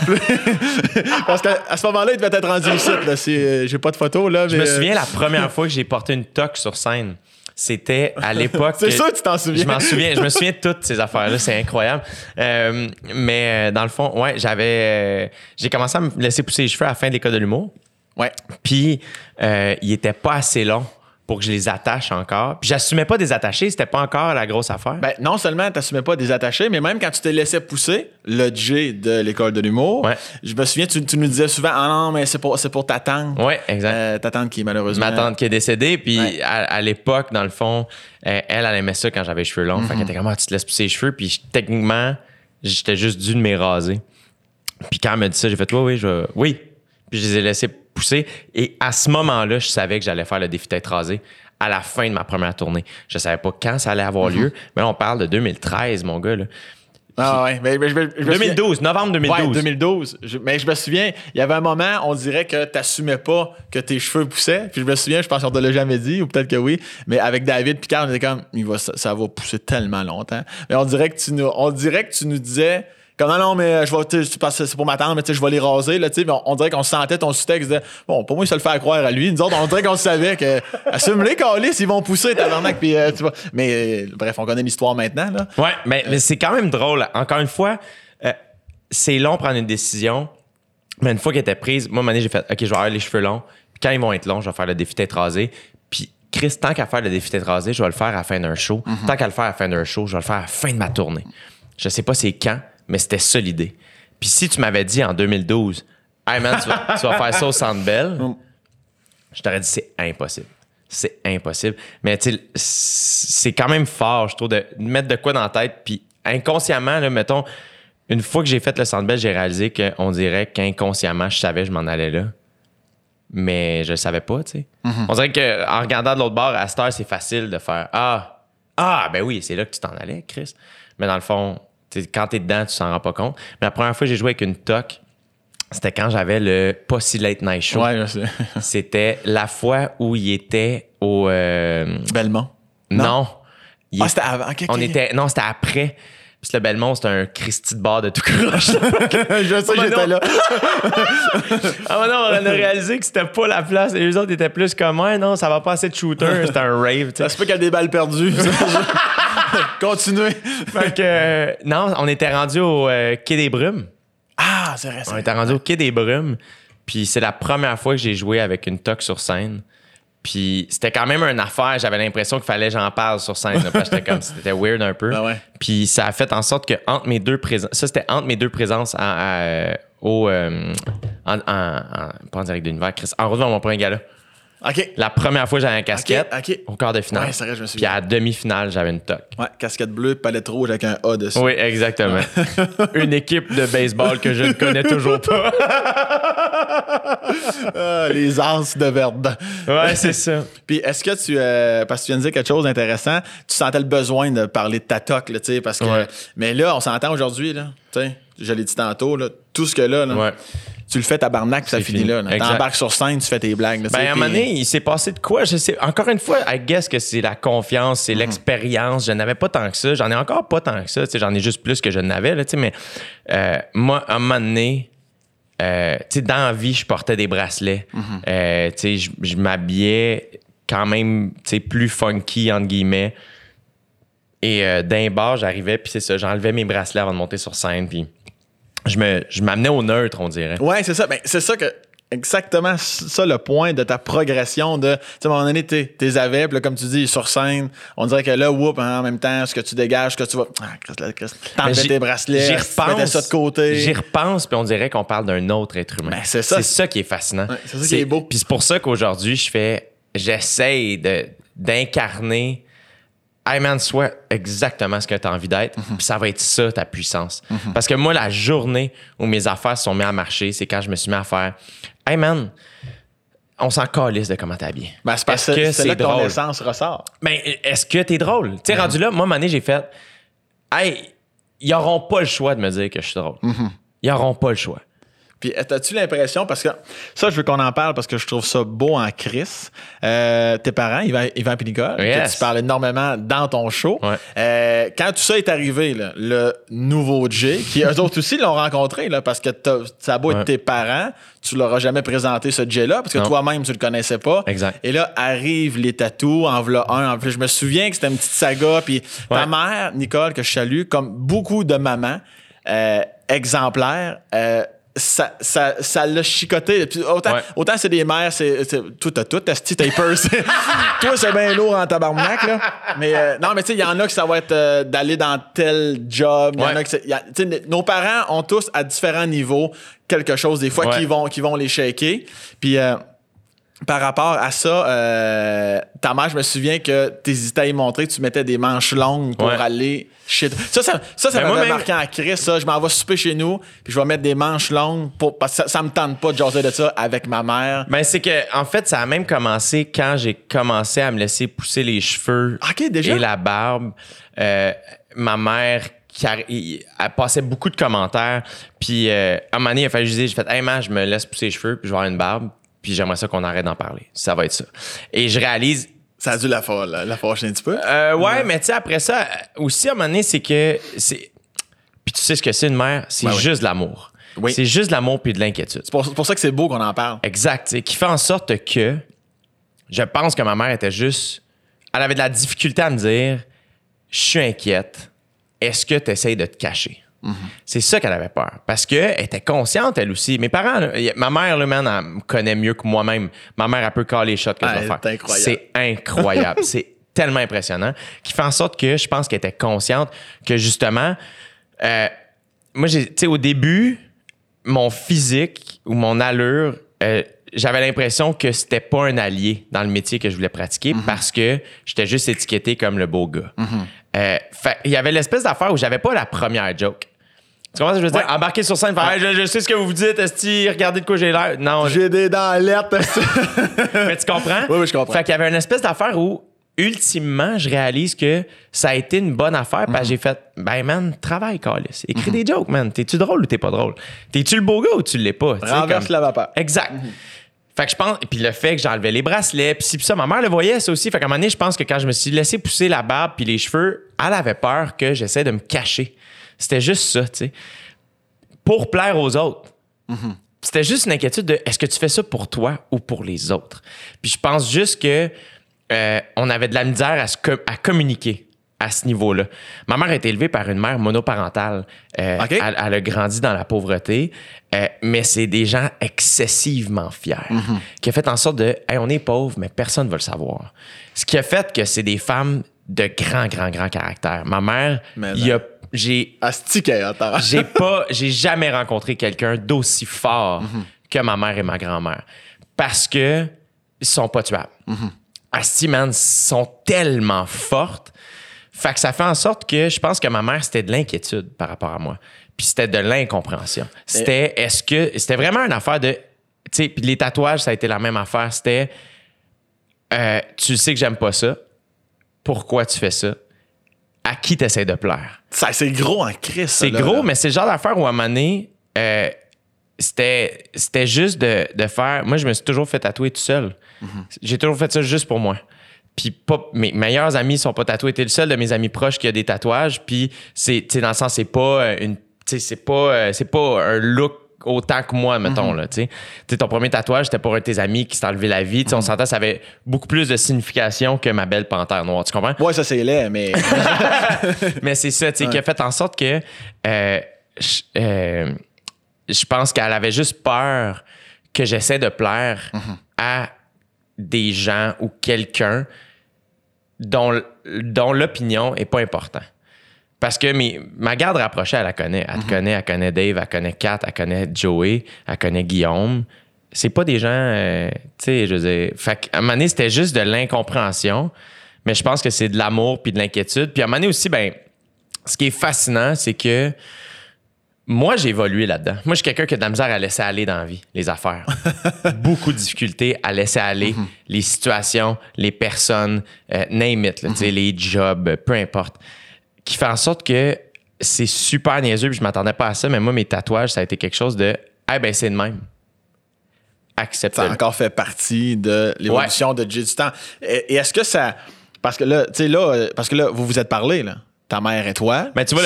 parce qu'à ce moment-là, il devait être rendu ici. Là, j'ai pas de photo, là. Je me souviens la première fois que j'ai porté une toque sur scène. C'était à l'époque. C'est sûr que tu t'en souviens. Je m'en souviens. Je me souviens de toutes ces affaires-là. C'est incroyable. Mais dans le fond, ouais, j'ai commencé à me laisser pousser les cheveux à la fin de l'école de l'humour. Ouais. Puis, il était pas assez long pour que je les attache encore. Puis j'assumais pas des attachés, c'était pas encore la grosse affaire. Ben, non seulement t'assumais pas des attachés, mais même quand tu te laissais pousser, le J de l'école de l'humour, je me souviens, tu nous disais souvent, ah non, mais c'est pour ta tante. Oui, exact. Ta tante qui est malheureusement... Ma tante qui est décédée, puis à l'époque, dans le fond, elle aimait ça quand j'avais les cheveux longs. Fait qu'elle était comme, tu te laisses pousser les cheveux, puis techniquement, j'étais juste dû de me raser. Puis quand elle m'a dit ça, j'ai fait, oui. Puis je les ai laissés pousser. Et à ce moment-là, je savais que j'allais faire le défi tête rasée à la fin de ma première tournée. Je savais pas quand ça allait avoir lieu, mais là, on parle de 2013, mon gars. Là. Ah ouais, mais 2012, novembre 2012. Ouais, 2012. Mais je me souviens, il y avait un moment, on dirait que t'assumais pas que tes cheveux poussaient. Puis je me souviens, je pense qu'on te l'a jamais dit, ou peut-être que oui, mais avec David Picard, on était comme, ça va pousser tellement longtemps. Mais on dirait que tu nous disais... Comme non, mais parce que c'est pour ma tante, mais je vais les raser. Là, on dirait qu'on sentait ton sous-texte. Bon, pour moi, ça le fait croire à lui. Nous autres, on dirait qu'on savait que assume-les, câlisses, ils vont pousser, tabarnak. Puis, tu vois. Mais bref, on connaît l'histoire maintenant. Là. Ouais, mais c'est quand même drôle. Encore une fois, c'est long de prendre une décision. Mais une fois qu'elle était prise, moi, à un moment donné, j'ai fait OK, je vais avoir les cheveux longs. Puis quand ils vont être longs, je vais faire le défi tête rasée. Puis Chris, tant qu'à faire le défi tête rasée, je vais le faire à la fin d'un show. Tant qu'à le faire à la fin d'un show, je vais le faire à la fin de ma tournée. Je sais pas c'est quand, mais c'était ça l'idée. Puis si tu m'avais dit en 2012, hey man, tu vas faire ça au Centre Bell, je t'aurais dit c'est impossible. C'est impossible. Mais tu sais, c'est quand même fort, je trouve, de mettre de quoi dans la tête. Puis inconsciemment, là, mettons, une fois que j'ai fait le Centre Bell, j'ai réalisé qu'on dirait qu'inconsciemment, je savais que je m'en allais là. Mais je le savais pas, tu sais. On dirait qu'en regardant de l'autre bord, à cette heure, c'est facile de faire ben oui, c'est là que tu t'en allais, Chris. Mais dans le fond, quand t'es dedans, tu t'en rends pas compte. Mais la première fois que j'ai joué avec une toque, c'était quand j'avais le pas si late night show. Ouais, je sais. C'était la fois où il était au... Belmont. Non. C'était avant. Okay. Non, c'était après. Puis le Belmont, c'était un Christy de bar de tout croche. Je sais, j'étais là. Non, on a réalisé que c'était pas la place. Et les autres étaient plus comme, ouais, non, ça va pas assez de shooter. C'était un rave. Ça se peut qu'il y a des balles perdues. Continuez. Fait que, non, on était rendu au Quai des Brumes. Ah, c'est vrai. On était rendu au Quai des Brumes. Puis c'est la première fois que j'ai joué avec une toque sur scène. Puis c'était quand même une affaire. J'avais l'impression qu'il fallait que j'en parle sur scène. Parce que j'étais comme, c'était weird un peu. Ah ouais. Puis ça a fait en sorte que entre mes deux présences... Ça, c'était entre mes deux présences pas en direct d'univers, Chris. En revenant à mon premier gala. OK. La première fois, j'avais un casquette au quart de finale. Ouais, c'est vrai, je me Puis souviens. à la demi-finale, j'avais une toque. Ouais, casquette bleue, palette rouge avec un A dessus. Oui, exactement. Une équipe de baseball que je ne connais toujours pas. Les As de Verdun. Ouais, c'est ça. Puis est-ce que parce que tu viens de dire quelque chose d'intéressant, tu sentais le besoin de parler de ta toque, là, tu sais, parce que... Ouais. Mais là, on s'entend aujourd'hui, là, tu sais, je l'ai dit tantôt, là, tout ce que là, Ouais. tu le fais tabarnak, puis ça C'est finit fini. là. T'embarques sur scène, tu fais tes blagues. Là, Ben, à un moment donné, il s'est passé de quoi? Je sais. Encore une fois, I guess que c'est la confiance, c'est l'expérience. Je n'avais pas tant que ça. J'en ai encore pas tant que ça. J'en ai juste plus que je n'avais. Là, mais moi, à un moment donné, dans la vie, je portais des bracelets. Je m'habillais quand même plus funky, entre guillemets. Et d'un bar, j'arrivais, puis c'est ça, j'enlevais mes bracelets avant de monter sur scène, puis je m'amenais au neutre, on dirait. Ouais, c'est ça. Ben, c'est ça que. Exactement ça le point de ta progression de, tu sais, à un moment donné, t'es avais, puis là, comme tu dis, sur scène, on dirait que là, en même temps, ce que tu dégages, ce que tu vas, Chris, t'enlèves tes bracelets, tu mettais ça de côté. J'y repense, puis on dirait qu'on parle d'un autre être humain. Ben, c'est ça. C'est ça qui est fascinant. Ouais, c'est ça qui est beau. Puis c'est pour ça qu'aujourd'hui, j'essaye d'incarner, hey man, sois exactement ce que tu as envie d'être, puis ça va être ça, ta puissance. Parce que moi, la journée où mes affaires se sont mises à marcher, c'est quand je me suis mis à faire, hey man, on s'en calisse de comment t'es habillé. Ben, c'est parce que c'est là que ton drôle? essence ressort. Ben, est-ce que t'es drôle? Tu sais, rendu là, moi, à un moment donné, j'ai fait, hey, ils n'auront pas le choix de me dire que je suis drôle. Ils n'auront pas le choix. Puis, as-tu l'impression, parce que ça, je veux qu'on en parle parce que je trouve ça beau en Chris. Tes parents, Yvan et Nicole, que tu parles énormément dans ton show. Ouais. Quand tout ça est arrivé, là, le nouveau Jay, qui eux autres aussi l'ont rencontré, là, parce que ça a beau être tes parents, tu leur as jamais présenté ce Jay-là, parce que toi-même, tu le connaissais pas. Exact. Et là, arrivent les tatous, en voilà un. En plus, je me souviens que c'était une petite saga. Puis ta mère, Nicole, que je salue, comme beaucoup de mamans exemplaires, ça l'a chicoté. Puis autant c'est des mères, tout, esti, t'as peur. Toi, c'est bien lourd en tabarnak, là. Mais non, mais tu sais, il y en a que ça va être d'aller dans tel job. Il y en a que nos parents ont tous à différents niveaux quelque chose, des fois, qui vont les shaker. Puis par rapport à ça, ta mère, je me souviens que t'hésitais à y montrer, tu mettais des manches longues pour aller chez toi. Ça m'avait marqué en crise, ça. Je m'en vais souper chez nous, puis je vais mettre des manches longues parce que ça me tente pas de jaser de ça avec ma mère. Ben, c'est que, en fait, ça a même commencé quand j'ai commencé à me laisser pousser les cheveux déjà? Et la barbe. Ma mère, elle passait beaucoup de commentaires, puis à un moment donné, il a fallu j'ai fait, hey man, je me laisse pousser les cheveux, puis je vais avoir une barbe. Puis j'aimerais ça qu'on arrête d'en parler. Ça va être ça. Et je réalise... Ça a dû la fâcher un petit peu. Ouais, mais tu sais, après ça, aussi, à un moment donné, c'est que... Puis tu sais ce que c'est une mère? C'est juste de l'amour. Oui. C'est juste de l'amour puis de l'inquiétude. C'est pour ça que c'est beau qu'on en parle. Exact. Qui fait en sorte que... Je pense que ma mère était juste... Elle avait de la difficulté à me dire, je suis inquiète. Est-ce que tu essayes de te cacher? C'est ça qu'elle avait peur. Parce qu'elle était consciente, elle aussi. Mes parents, là, ma mère, là, man, elle me connaît mieux que moi-même. Ma mère, elle peut caler les shots que je vais faire. C'est incroyable. C'est tellement impressionnant. Qui fait en sorte que je pense qu'elle était consciente que justement, moi, tu sais, au début, mon physique ou mon allure, j'avais l'impression que c'était pas un allié dans le métier que je voulais pratiquer parce que j'étais juste étiqueté comme le beau gars. Il y avait l'espèce d'affaire où j'avais pas la première joke. Tu comprends ce que je veux dire? Embarquer sur scène, faire hey, je sais ce que vous vous dites, esti, regardez de quoi j'ai l'air. Non. J'ai des dents alertes. Mais tu comprends? Oui, je comprends. Fait qu'il y avait une espèce d'affaire où, ultimement, je réalise que ça a été une bonne affaire parce que j'ai fait, ben man, travaille, Carlis. Écris des jokes, man. T'es-tu drôle ou t'es pas drôle? T'es-tu le beau gars ou tu l'es pas? Renverse la vapeur. Exact. Fait que je pense, puis le fait que j'enlevais les bracelets, puis ça, ma mère le voyait, ça aussi. Fait qu'à un moment donné, je pense que quand je me suis laissé pousser la barbe puis les cheveux, elle avait peur que j'essaie de me cacher. C'était juste ça, tu sais. Pour plaire aux autres. C'était juste une inquiétude de est-ce que tu fais ça pour toi ou pour les autres? Puis je pense juste que on avait de la misère à communiquer à ce niveau-là. Ma mère a été élevée par une mère monoparentale. Okay. Elle a grandi dans la pauvreté, mais c'est des gens excessivement fiers qui a fait en sorte de hey, on est pauvre, mais personne ne va le savoir. Ce qui a fait que c'est des femmes de grand caractère. Ma mère, j'ai jamais rencontré quelqu'un d'aussi fort que ma mère et ma grand-mère parce que ils sont pas tuables. Asti, man, sont tellement fortes. Fait que ça fait en sorte que je pense que ma mère, c'était de l'inquiétude par rapport à moi. Puis c'était de l'incompréhension. C'était vraiment une affaire de... Tu sais, puis les tatouages, ça a été la même affaire. C'était... tu sais que j'aime pas ça. Pourquoi tu fais ça? À qui t'essaies de plaire? Ça, c'est gros en crise. C'est gros, mais c'est le genre d'affaire où à un moment donné, c'était juste de faire... Moi, je me suis toujours fait tatouer tout seul. J'ai toujours fait ça juste pour moi. Puis mes meilleurs amis sont pas tatoués. T'es le seul de mes amis proches qui a des tatouages. Puis c'est dans le sens, c'est pas un look autant que moi, mettons. Là, t'sais, ton premier tatouage, c'était pour un de tes amis qui s'est enlevé la vie. On s'entend, ça avait beaucoup plus de signification que ma belle panthère noire. Tu comprends? Ouais, ça c'est laid, mais... mais c'est ça, qui a fait en sorte que je pense qu'elle avait juste peur que j'essaie de plaire à des gens ou quelqu'un dont l'opinion est pas importante. Parce que ma garde rapprochée, elle la connaît. Elle te connaît, elle connaît Dave, elle connaît Kat, elle connaît Joey, elle connaît Guillaume. C'est pas des gens, tu sais, je veux dire... Fait qu'à un moment donné, c'était juste de l'incompréhension, mais je pense que c'est de l'amour puis de l'inquiétude. Puis à un moment donné aussi, ben, ce qui est fascinant, c'est que moi, j'ai évolué là-dedans. Moi, je suis quelqu'un qui a de la misère à laisser aller dans la vie, les affaires. Beaucoup de difficultés à laisser aller les situations, les personnes, name it, là, les jobs, peu importe. Qui fait en sorte que c'est super niaiseux, puis je m'attendais pas à ça, mais moi, mes tatouages, ça a été quelque chose de « Ah, ben c'est de même. » Accepte-le. Ça a encore fait partie de l'évolution de Jay du temps. Et est-ce que ça... Parce que là, vous vous êtes parlé, là. Ta mère et toi. Mais tu vois,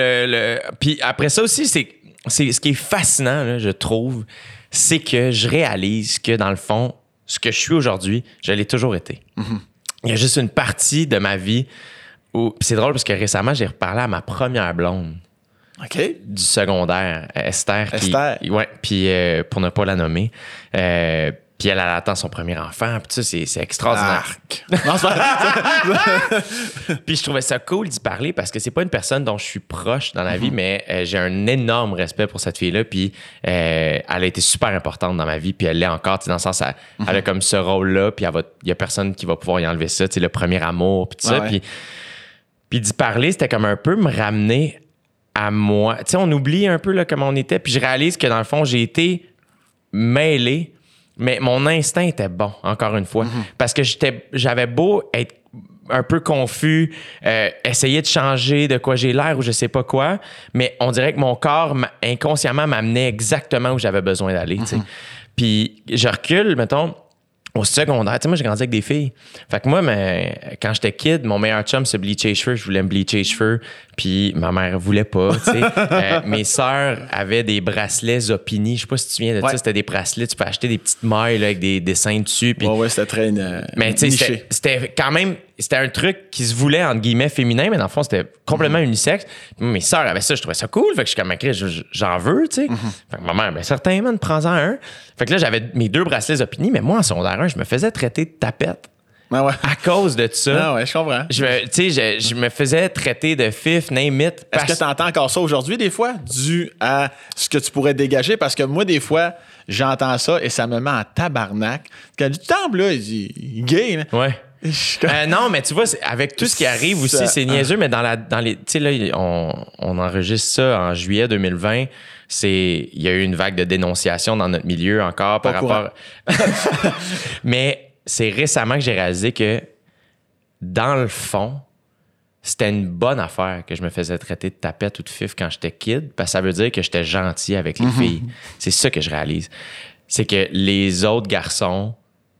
puis après ça aussi, c'est ce qui est fascinant, là, je trouve, c'est que je réalise que dans le fond, ce que je suis aujourd'hui, je l'ai toujours été. Il y a juste une partie de ma vie où... C'est drôle parce que récemment, j'ai reparlé à ma première blonde. OK. Du secondaire, Esther. Ouais, puis pour ne pas la nommer. Puis elle attend son premier enfant. Puis ça, c'est extraordinaire. Non, c'est pas... Puis je trouvais ça cool d'y parler parce que c'est pas une personne dont je suis proche dans la vie, mais j'ai un énorme respect pour cette fille-là. Puis elle a été super importante dans ma vie. Puis elle l'est encore, dans le sens, elle a comme ce rôle-là. Puis il y a personne qui va pouvoir y enlever ça. Le premier amour, puis tout ça. Puis d'y parler, c'était comme un peu me ramener à moi. Tu sais, on oublie un peu là, comment on était. Puis je réalise que dans le fond, j'ai été mêlé. Mais mon instinct était bon, encore une fois. Parce que j'avais beau être un peu confus, essayer de changer de quoi j'ai l'air ou je sais pas quoi, mais on dirait que mon corps, inconsciemment, m'amenait exactement où j'avais besoin d'aller. Puis je recule, mettons, au secondaire. Tu sais, moi, j'ai grandi avec des filles. Fait que moi, quand j'étais kid, mon meilleur chum se bleachait les cheveux. Je voulais me bleacher les cheveux. Puis ma mère voulait pas, tu sais. Mes sœurs avaient des bracelets Zopini. Je sais pas si tu te souviens de ça. C'était des bracelets. Tu peux acheter des petites mailles là, avec des dessins dessus. Puis... Ouais, c'était très mais tu sais, c'était quand même c'était un truc qui se voulait, entre guillemets, féminin, mais dans le fond, c'était complètement unisexe. Mes sœurs avaient ça, je trouvais ça cool. Fait que je suis comme, j'en veux, tu sais. Fait que ma mère, certainement, prends-en un. Fait que là, j'avais mes 2 bracelets Zopini, mais moi, en secondaire 1, je me faisais traiter de tapette. Ah ouais. À cause de ça. Ah ouais, je comprends. Je me faisais traiter de fif, name it. Est-ce que tu entends encore ça aujourd'hui, des fois, dû à ce que tu pourrais dégager? Parce que moi, des fois, j'entends ça et ça me met en tabarnak. Quand du temps, là, il est gay. Là. Ouais. Non, mais tu vois, avec tout ce qui arrive aussi, c'est niaiseux, mais dans les. Tu sais, là, on enregistre ça en juillet 2020. Il y a eu une vague de dénonciation dans notre milieu encore par rapport. Mais c'est récemment que j'ai réalisé que, dans le fond, c'était une bonne affaire que je me faisais traiter de tapette ou de fif quand j'étais kid, parce que ça veut dire que j'étais gentil avec les filles. C'est ça que je réalise. C'est que les autres garçons,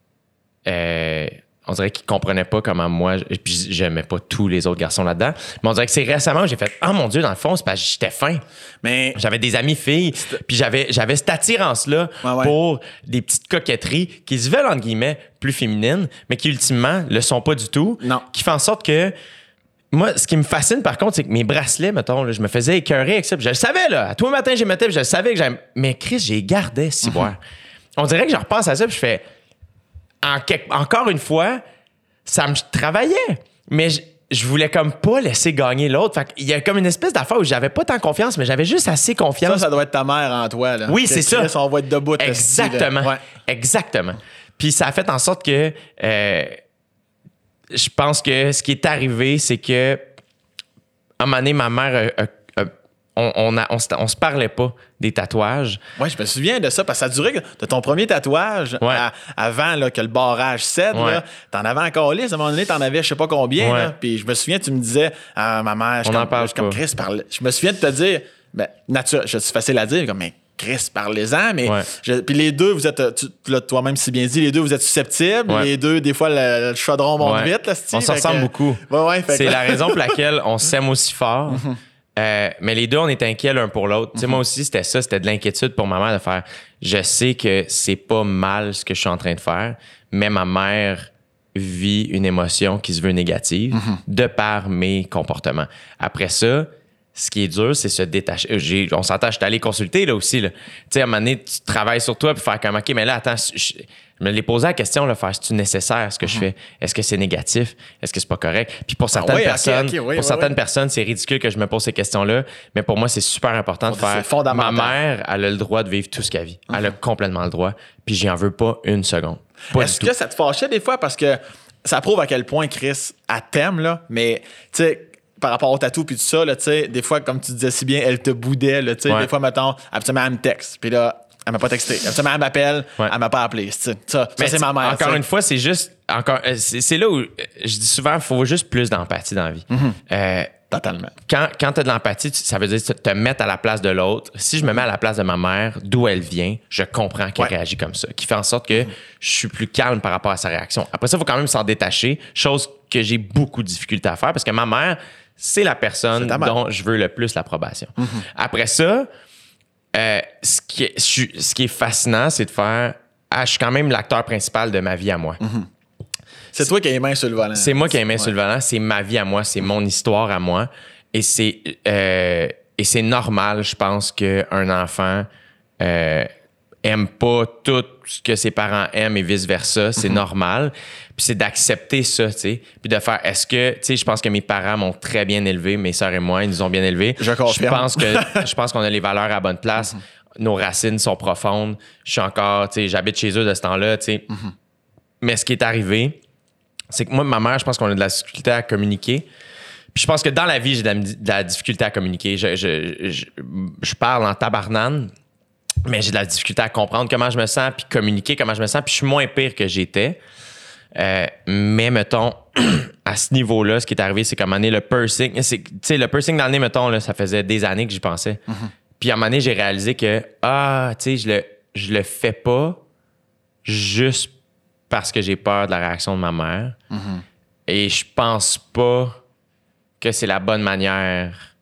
on dirait qu'ils comprenaient pas comment moi, puis j'aimais pas tous les autres garçons là-dedans, mais on dirait que c'est récemment que j'ai fait « Ah mon Dieu, dans le fond, c'est parce que j'étais fin. » Mais j'avais des amies filles, puis j'avais cette attirance-là pour des petites coquetteries qui se veulent, entre guillemets, plus féminines, mais qui, ultimement, le sont pas du tout. Non. Qui fait en sorte que moi, ce qui me fascine, par contre, c'est que mes bracelets, mettons, là, je me faisais écœurer avec ça. Puis je le savais, là. À tous les matins, je les mettais, puis je le savais que j'aimais. Mais Chris, j'ai gardé si boire. On dirait que je repense à ça, puis je fais... Encore une fois, ça me travaillait. Mais je voulais comme pas laisser gagner l'autre. Fait qu'il y a comme une espèce d'affaire où j'avais pas tant confiance, mais j'avais juste assez confiance. Ça doit être ta mère en toi, là. Oui, c'est ça. On va être debout. Exactement. Ouais. Exactement. Puis ça a fait en sorte que... je pense que ce qui est arrivé, c'est que à un moment donné, ma mère, on se parlait pas des tatouages. Oui, je me souviens de ça, parce que ça durait de ton premier tatouage avant là, que le barrage cède. Ouais. T'en avais encore liste. À un moment donné, t'en avais je sais pas combien. Ouais. Là, puis je me souviens, tu me disais, ma mère, je parle suis comme Chris, je me souviens de te dire, c'est facile à dire, comme, mais Chris, parlez-en, mais puis les deux, vous êtes, tu l'as toi-même si bien dit, les deux, vous êtes susceptibles. Ouais. Les deux, des fois, le chaudron monte vite. Là, on s'en ressemble beaucoup. C'est la raison pour laquelle on s'aime aussi fort. Mais les deux, on est inquiets l'un pour l'autre. Tu sais, moi aussi, c'était ça. C'était de l'inquiétude pour ma mère de faire. Je sais que c'est pas mal ce que je suis en train de faire, mais ma mère vit une émotion qui se veut négative de par mes comportements. Après ça, ce qui est dur, c'est se détacher. On s'entend, je suis allé consulter là aussi. Tu sais, à un moment donné, tu travailles sur toi puis faire comme, OK, mais là, attends, je me l'ai posé la question, là, faire, c'est-tu nécessaire ce que je fais? Est-ce que c'est négatif? Est-ce que c'est pas correct? Puis pour certaines certaines personnes, c'est ridicule que je me pose ces questions-là, mais pour moi, c'est super important de faire. Ma mère, elle a le droit de vivre tout ce qu'elle vit. Elle a complètement le droit. Puis j'y en veux pas une seconde. Est-ce que ça te fâchait des fois? Parce que ça prouve à quel point Chris, elle t'aime, là, mais tu sais, par rapport au tatou puis tout ça, là, des fois, comme tu disais si bien, elle te boudait. Là, des fois, mettons, absolument, elle me texte. Puis là, elle m'a pas texté. Absolument, elle m'appelle. Elle m'a pas appelé. Ça c'est ma mère. Encore une fois, c'est juste... C'est là où je dis souvent, il faut juste plus d'empathie dans la vie. Totalement. Quand tu as de l'empathie, ça veut dire te mettre à la place de l'autre. Si je me mets à la place de ma mère, d'où elle vient, je comprends qu'elle réagit comme ça. Qui fait en sorte que je suis plus calme par rapport à sa réaction. Après ça, il faut quand même s'en détacher. Chose que j'ai beaucoup de difficultés à faire parce que ma mère, c'est la personne dont je veux le plus l'approbation. Après ça, ce qui est fascinant, c'est de faire... je suis quand même l'acteur principal de ma vie à moi. C'est toi qui as les mains sur le volant. C'est moi qui ai les mains sur le volant. C'est ma vie à moi. C'est mon histoire à moi. Et c'est normal, je pense, qu'un enfant aime pas tout ce que ses parents aiment et vice-versa. C'est normal. Puis c'est d'accepter ça, tu sais. Puis de faire, est-ce que... Tu sais, je pense que mes parents m'ont très bien élevé. Mes sœurs et moi, ils nous ont bien élevés. Je pense qu'on a les valeurs à la bonne place. Nos racines sont profondes. Je suis encore... Tu sais, j'habite chez eux de ce temps-là, tu sais. Mais ce qui est arrivé... c'est que moi, ma mère, je pense qu'on a de la difficulté à communiquer. Puis je pense que dans la vie, j'ai de la difficulté à communiquer. Je parle en tabarnane, mais j'ai de la difficulté à comprendre comment je me sens, puis communiquer comment je me sens. Puis je suis moins pire que j'étais. Mais mettons, à ce niveau-là, ce qui est arrivé, c'est qu'à un moment donné, le piercing... Tu sais, le piercing dans le nez, mettons, là, ça faisait des années que j'y pensais. Puis à un moment donné, j'ai réalisé que, tu sais, je le fais pas juste parce que j'ai peur de la réaction de ma mère. Et je pense pas que c'est la bonne manière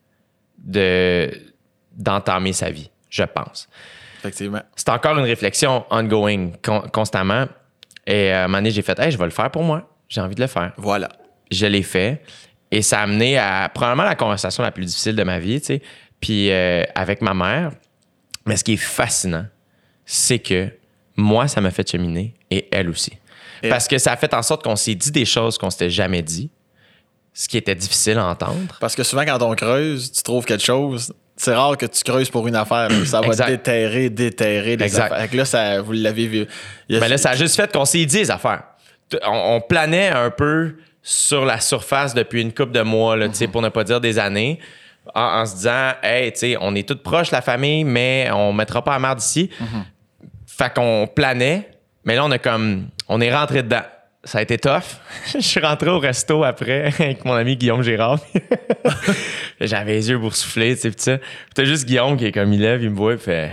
d'entamer sa vie, je pense. Effectivement. C'est encore une réflexion ongoing, constamment. Et à un moment donné, j'ai fait, hey, je vais le faire pour moi. J'ai envie de le faire. Voilà. je l'ai fait. Et ça a amené à probablement la conversation la plus difficile de ma vie, tu sais. Puis avec ma mère. Mais ce qui est fascinant, c'est que moi, ça m'a fait cheminer et elle aussi. Parce que ça a fait en sorte qu'on s'est dit des choses qu'on s'était jamais dit, ce qui était difficile à entendre. Parce que souvent, quand on creuse, tu trouves quelque chose. C'est rare que tu creuses pour une affaire. Là. Ça va déterrer les affaires. Fait que là, vous l'avez vu. Mais là, ça a juste fait qu'on s'est dit les affaires. On planait un peu sur la surface depuis une couple de mois, là, pour ne pas dire des années, en se disant, hey, tu sais, on est toutes proches, la famille, mais on mettra pas la merde ici. Fait qu'on planait, mais là, on est rentré dedans. Ça a été tough. Je suis rentré au resto après avec mon ami Guillaume Girard. J'avais les yeux boursouflés, tu sais, pis ça. Puis t'as juste Guillaume qui est comme il lève, il me voit, il fait...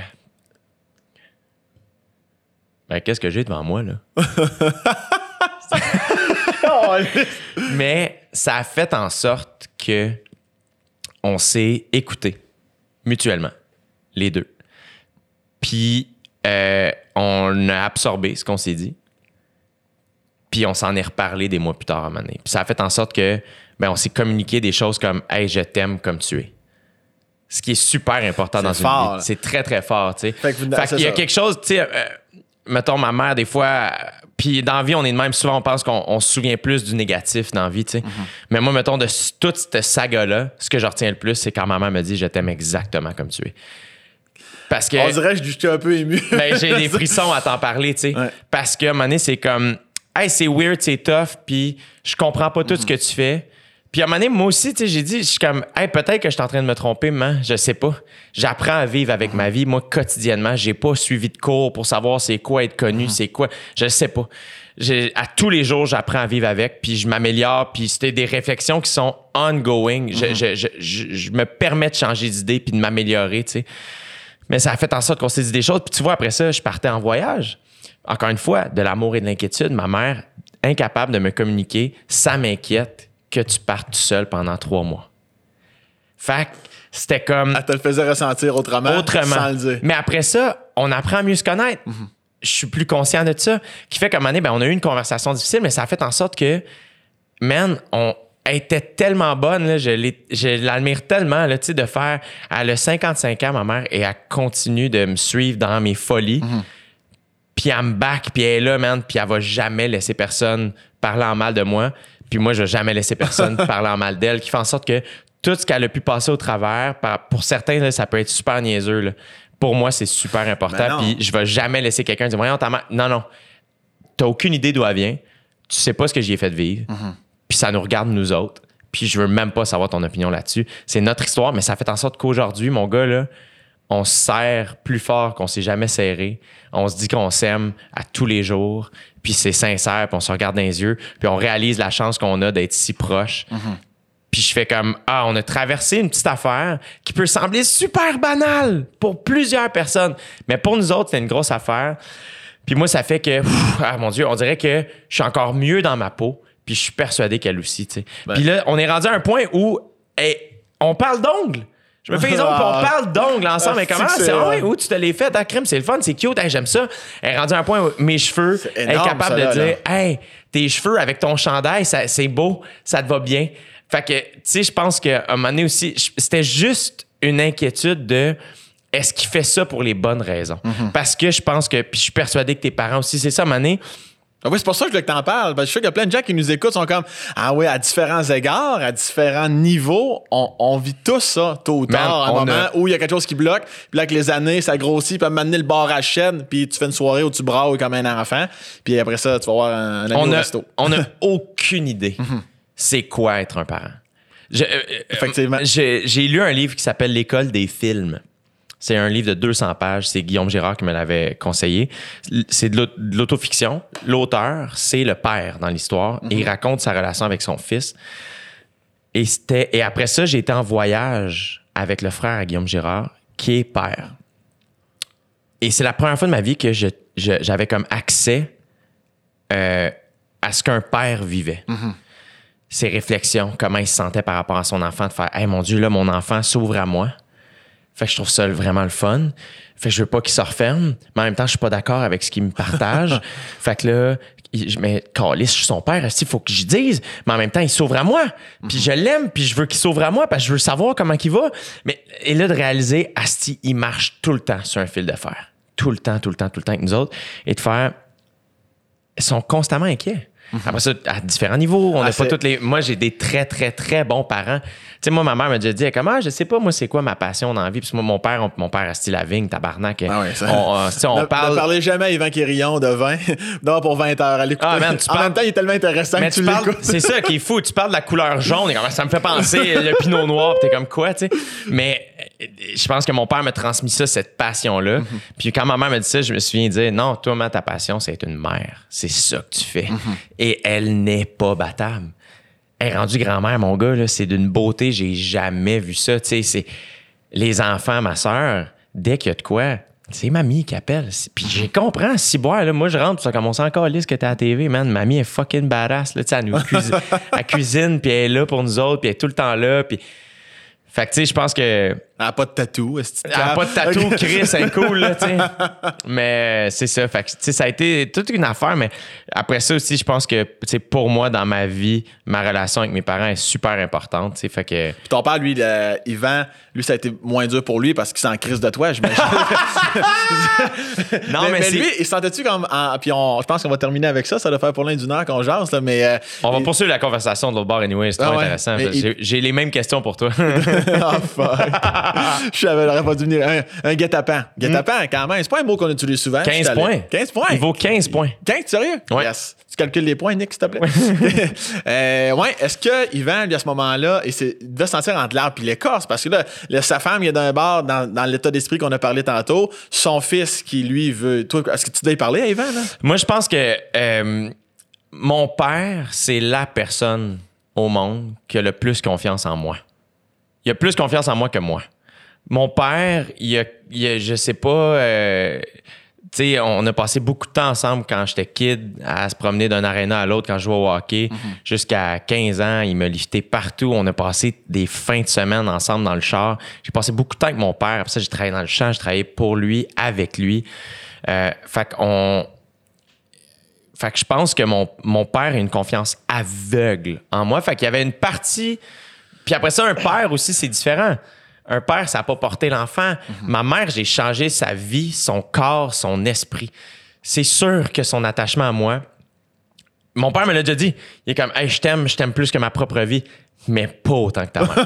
Ben, qu'est-ce que j'ai devant moi, là? Mais ça a fait en sorte que on s'est écoutés mutuellement, les deux. Puis on a absorbé ce qu'on s'est dit. Puis on s'en est reparlé des mois plus tard à un moment donné. Puis ça a fait en sorte que on s'est communiqué des choses comme « Hey, je t'aime comme tu es ». Ce qui est super important dans une vie. C'est très, très fort, tu sais. Fait qu'il y a quelque chose, tu sais, mettons ma mère, des fois... Puis dans la vie, on est de même. Souvent, on pense qu'on se souvient plus du négatif dans la vie, tu sais. Mais moi, mettons, de toute cette saga-là, ce que je retiens le plus, c'est quand ma mère me dit « Je t'aime exactement comme tu es ». Parce que... On dirait que je suis un peu ému. J'ai des frissons à t'en parler, tu sais. Ouais. Parce que, à un moment donné, c'est comme... Hey, c'est weird, c'est tough, puis je comprends pas tout ce que tu fais. Puis à un moment donné, moi aussi, tu sais, j'ai dit, je suis comme, hey, peut-être que je suis en train de me tromper, maman, je sais pas. J'apprends à vivre avec ma vie, moi, quotidiennement. J'ai pas suivi de cours pour savoir c'est quoi être connu, c'est quoi. Je sais pas. À tous les jours, j'apprends à vivre avec, puis je m'améliore, puis c'était des réflexions qui sont ongoing. Je me permets de changer d'idée puis de m'améliorer, tu sais. Mais ça a fait en sorte qu'on s'est dit des choses. Puis tu vois, après ça, je partais en voyage. Encore une fois, de l'amour et de l'inquiétude, ma mère, incapable de me communiquer, ça m'inquiète que tu partes tout seul pendant 3 mois. Fait que c'était comme... Elle te le faisait ressentir autrement. Sans le dire. Mais après ça, on apprend à mieux se connaître. Je suis plus conscient de ça. Qui fait qu'à un moment donné, on a eu une conversation difficile, mais ça a fait en sorte que, man, elle était tellement bonne, là, je l'admire tellement, là, de faire... Elle a 55 ans, ma mère, et elle continue de me suivre dans mes folies. Puis elle me back, puis elle est là, man, puis elle va jamais laisser personne parler en mal de moi. Puis moi, je vais jamais laisser personne parler en mal d'elle, qui fait en sorte que tout ce qu'elle a pu passer au travers, pour certains, là, ça peut être super niaiseux. Là. Pour moi, c'est super important. Puis je vais jamais laisser quelqu'un dire « Voyons, non, t'as aucune idée d'où elle vient. Tu sais pas ce que j'y ai fait vivre. Puis ça nous regarde, nous autres. Puis je veux même pas savoir ton opinion là-dessus. C'est notre histoire, mais ça fait en sorte qu'aujourd'hui, mon gars, là, on se serre plus fort qu'on s'est jamais serré. On se dit qu'on s'aime à tous les jours. Puis c'est sincère, puis on se regarde dans les yeux. Puis on réalise la chance qu'on a d'être si proche. Puis je fais comme, on a traversé une petite affaire qui peut sembler super banale pour plusieurs personnes. Mais pour nous autres, c'est une grosse affaire. Puis moi, ça fait que, mon Dieu, on dirait que je suis encore mieux dans ma peau. Puis je suis persuadé qu'elle aussi, tu sais. Puis là, on est rendu à un point où on parle d'ongles. Je me fais les ongles, puis on parle d'ongles ensemble. Mais comment? C'est où tu te les fait? Ta crème, c'est le fun, c'est cute. Hey, j'aime ça. Elle est rendue à un point où mes cheveux, elle est capable de dire, hey, tes cheveux avec ton chandail, c'est beau, ça te va bien. Fait que, tu sais, je pense qu'à un moment donné aussi, c'était juste une inquiétude de est-ce qu'il fait ça pour les bonnes raisons? Parce que je pense que, puis je suis persuadé que tes parents aussi, c'est ça, à un moment donné. Oui, c'est pour ça que je voulais que t'en parles. Parce que je sais qu'il y a plein de gens qui nous écoutent, sont comme ah oui, à différents égards, à différents niveaux, on vit tous ça, tôt ou tard, à un moment où il y a quelque chose qui bloque. Puis là, avec les années, ça grossit, puis m'amener le bar à la chaîne, puis tu fais une soirée où tu brailles comme un enfant. Puis après ça, tu vas voir un ami au resto. On n'a aucune idée c'est quoi être un parent. Effectivement. J'ai lu un livre qui s'appelle L'école des films. C'est un livre de 200 pages. C'est Guillaume Girard qui me l'avait conseillé. C'est de l'autofiction. L'auteur, c'est le père dans l'histoire. Et il raconte sa relation avec son fils. Et après ça, j'ai été en voyage avec le frère à Guillaume Girard, qui est père. Et c'est la première fois de ma vie que j'avais comme accès à ce qu'un père vivait. Ses réflexions, comment il se sentait par rapport à son enfant, de faire « Hey, mon Dieu, là, mon enfant s'ouvre à moi. » Fait que je trouve ça vraiment le fun. Fait que je veux pas qu'il se referme, mais en même temps, je suis pas d'accord avec ce qu'il me partage. Fait que là, mais câlisse, je suis son père, il faut que j'y dise, mais en même temps, il s'ouvre à moi. Puis je l'aime, puis je veux qu'il s'ouvre à moi parce que je veux savoir comment il va. Et là, de réaliser, asti, il marche tout le temps sur un fil de fer. Tout le temps avec nous autres. Et de faire... Ils sont constamment inquiets. Après ça, à différents niveaux, on n'a pas toutes les... Moi, j'ai des très, très, très bons parents. Tu sais, moi, ma mère m'a déjà dit, comment, je sais pas, moi, c'est quoi ma passion dans la vie. Puis moi, mon père a style la vigne, tabarnak. On parle... Ne parlez jamais à Yvan Quérillon de vin. Non, pour 20 heures. Allez, en même temps, il est tellement intéressant que tu l'écoutes. C'est ça qui est fou. Tu parles de la couleur jaune et comme, ça me fait penser le pinot noir. Puis t'es comme quoi, tu sais. Mais je pense que mon père m'a transmis ça, cette passion-là. Puis quand ma mère m'a dit ça, je me souviens de dire, non, toi, ma ta passion, c'est être une mère. C'est ça que tu fais. Et elle n'est pas battable. Elle est rendue grand-mère, mon gars, là, c'est d'une beauté, j'ai jamais vu ça. Tu sais, c'est les enfants, ma soeur, dès qu'il y a de quoi, c'est mamie qui appelle. Puis je comprends, si boire, là, moi je rentre, ça commence encore à lire que t'es à la TV, man. Mamie est fucking badass, là, tu sais, elle cuisine, puis elle est là pour nous autres, puis elle est tout le temps là, puis... Fait que, tu sais, je pense que... Elle n'a pas de tatou. Elle n'a pas de tatou, Chris, c'est cool, là, tu sais. Mais c'est ça. Fait que, tu sais, ça a été toute une affaire, mais après ça aussi, je pense que, tu sais, pour moi, dans ma vie, ma relation avec mes parents est super importante, tu sais. Fait que... Puis ton père, lui, Yvan, lui, ça a été moins dur pour lui parce qu'il s'en crise de toi, j'imagine. Non, mais lui, il sentait-tu comme... Puis je pense qu'on va terminer avec ça. Ça doit faire pour l'un d'une heure qu'on jase, là, mais... On va poursuivre la conversation de l'autre bord, anyway. C'est trop intéressant. J'ai les mêmes questions pour toi. Oh, fuck. Je savais, j'aurais pas dû venir. Un guet-apens. Guet-apens, quand même. C'est pas un mot qu'on utilise souvent. 15 points. 15 points. Il vaut 15 points. 15, sérieux? Oui. Yes. Tu calcules les points, Nick, s'il te plaît? Ouais. Est-ce que Yvan, lui, à ce moment-là, il devait se sentir entre l'arbre et l'écorce? Parce que là, sa femme, il est d'un bar dans l'état d'esprit qu'on a parlé tantôt. Son fils qui, lui, veut. Toi, est-ce que tu dois y parler à Yvan, là? Moi, je pense que mon père, c'est la personne au monde qui a le plus confiance en moi. Il a plus confiance en moi que moi. Mon père, il a je sais pas, tu sais, on a passé beaucoup de temps ensemble quand j'étais kid à se promener d'un aréna à l'autre quand je jouais au hockey. Jusqu'à 15 ans, il m'a lifté partout. On a passé des fins de semaine ensemble dans le char. J'ai passé beaucoup de temps avec mon père. Après ça, j'ai travaillé dans le champ, j'ai travaillé pour lui, avec lui. Fait que je pense que mon père a une confiance aveugle en moi. Fait qu'il y avait une partie... Puis après ça, un père aussi, c'est différent. Un père, ça n'a pas porté l'enfant. Ma mère, j'ai changé sa vie, son corps, son esprit. C'est sûr que son attachement à moi... Mon père me l'a déjà dit. Il est comme, hey, je t'aime plus que ma propre vie, mais pas autant que ta mère.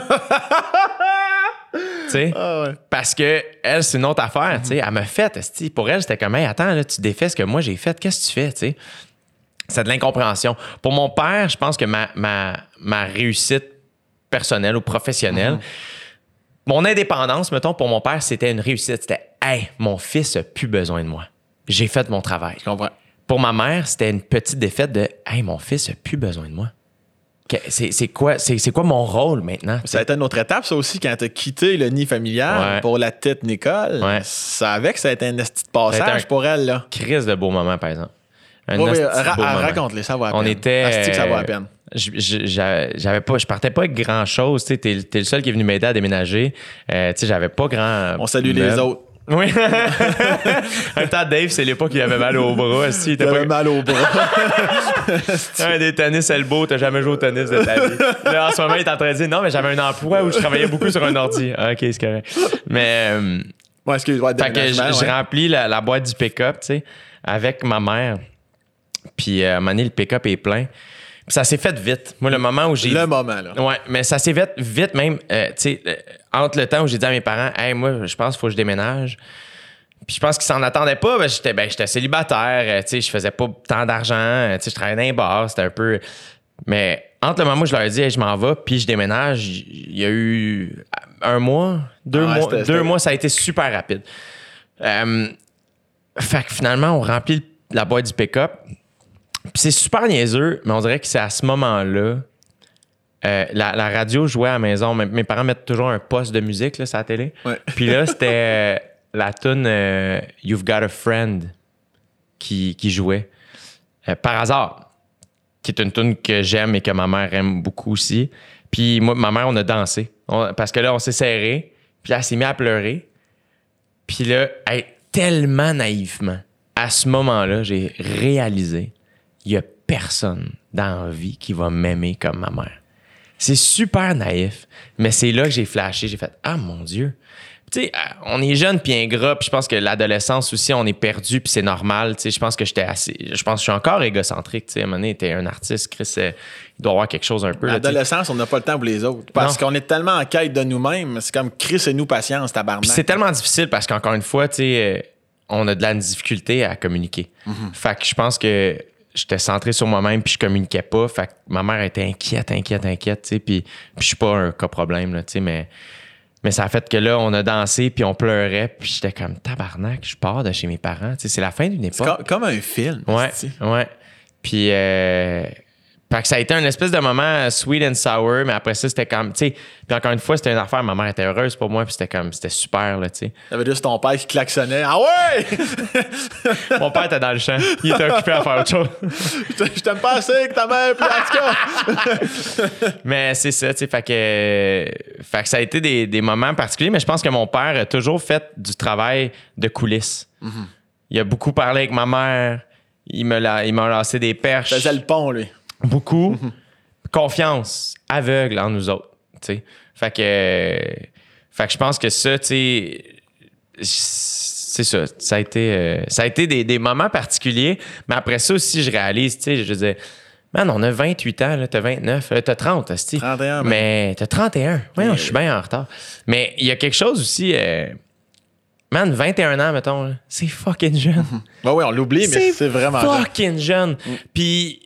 Tu sais? Parce que elle, c'est une autre affaire. Tu sais, elle m'a fait. Pour elle, c'était comme, hey, attends, là, tu défais ce que moi j'ai fait. Qu'est-ce que tu fais? Tu sais? C'est de l'incompréhension. Pour mon père, je pense que ma réussite personnelle ou professionnelle, mon indépendance, mettons, pour mon père, c'était une réussite. C'était, hey, mon fils a plus besoin de moi. J'ai fait mon travail. Je comprends. Pour ma mère, c'était une petite défaite de, hey, mon fils a plus besoin de moi. C'est quoi mon rôle maintenant? Ça a été une autre étape, ça aussi, quand tu as quitté le nid familial pour la petite Nicole. Ça a été un petit passage pour elle, là. Crise de beau moment, par exemple. Raconte-les, ça va à peine. On était... ça va à peine. Je partais pas avec grand chose. Tu sais, t'es le seul qui est venu m'aider à déménager. Tu sais, j'avais pas grand. On salue les autres. Oui. Un temps, Dave, c'est l'époque qu'il avait mal au bras. Il avait mal au bras. Un des tennis elbow, t'as jamais joué au tennis de ta vie. Là, en ce moment, il est en train de dire non, mais j'avais un emploi où je travaillais beaucoup sur un ordi. Ah, ok, c'est correct. Mais. Excuse-moi, fait que j'ai rempli la boîte du pick-up, tu sais, avec ma mère. Puis à un moment donné, le pick-up est plein. Puis ça s'est fait vite. Moi, le moment où j'ai... Le moment, là. Ouais, mais ça s'est fait vite même, tu sais, entre le temps où j'ai dit à mes parents, « Hey, moi, je pense qu'il faut que je déménage. » Puis je pense qu'ils s'en attendaient pas. J'étais célibataire, tu sais, je faisais pas tant d'argent, tu sais, je travaillais dans un bar, c'était un peu... Mais entre le moment où je leur ai dit, hey, je m'en vais, puis je déménage, il y a eu un mois, deux mois, ça a été super rapide. Fait que finalement, on remplit la boîte du pick-up. Puis c'est super niaiseux, mais on dirait que c'est à ce moment-là, la radio jouait à la maison. Mes parents mettent toujours un poste de musique là, sur la télé. Ouais. Puis là, c'était la tune You've Got a Friend qui jouait. Par hasard, qui est une tune que j'aime et que ma mère aime beaucoup aussi. Puis moi, ma mère, on a dansé. Parce que là, on s'est serré. Puis là, elle s'est mise à pleurer. Puis là, tellement naïvement, à ce moment-là, j'ai réalisé il y a personne dans la vie qui va m'aimer comme ma mère. C'est super naïf, mais c'est là que j'ai flashé. J'ai fait « Ah, mon Dieu! » Tu sais, on est jeune puis ingrat, puis je pense que l'adolescence aussi, on est perdu, puis c'est normal. Tu sais, je pense que je suis encore égocentrique. Tu sais, à un moment donné, t'es un artiste, Chris, il doit y avoir quelque chose un peu. L'adolescence, on n'a pas le temps pour les autres. Parce qu'on est tellement en quête de nous-mêmes. C'est comme Chris et nous, patience, tabarnak. Puis c'est tellement difficile parce qu'encore une fois, tu sais, on a de la difficulté à communiquer. Fait que je pense que j'étais centré sur moi-même puis je communiquais pas. Fait que ma mère était inquiète, tu sais. Puis je suis pas un cas problème, là, tu sais, mais ça a fait que là, on a dansé puis on pleurait puis j'étais comme tabarnak, je pars de chez mes parents. Tu sais, c'est la fin d'une époque. C'est comme un film. Ouais. Puis fait que ça a été un espèce de moment sweet and sour, mais après ça, c'était comme, tu sais, puis encore une fois, c'était une affaire, ma mère était heureuse pour moi, puis c'était super, là, tu sais. T'avais juste ton père qui klaxonnait. Ah ouais! Mon père était dans le champ, il était occupé à faire autre chose. Je t'aime pas assez que ta mère, puis en tout cas. Mais c'est ça, tu sais, fait que ça a été des moments particuliers, mais je pense que mon père a toujours fait du travail de coulisses. Il a beaucoup parlé avec ma mère, il m'a lancé des perches. Il faisait le pont, lui. Beaucoup. Confiance aveugle en nous autres, tu sais. Fait que je pense que ça, tu sais, c'est ça. Ça a été des moments particuliers, mais après ça aussi, je réalise, tu sais, je disais, man, on a 28 ans, là, t'as 29, t'as 30, hostie. 31, mais t'as 31. Oui, je suis bien en retard. Mais il y a quelque chose aussi, man, 21 ans, mettons, là, c'est fucking jeune. Oui, on l'oublie, mais c'est vraiment jeune. Fucking jeune. Puis,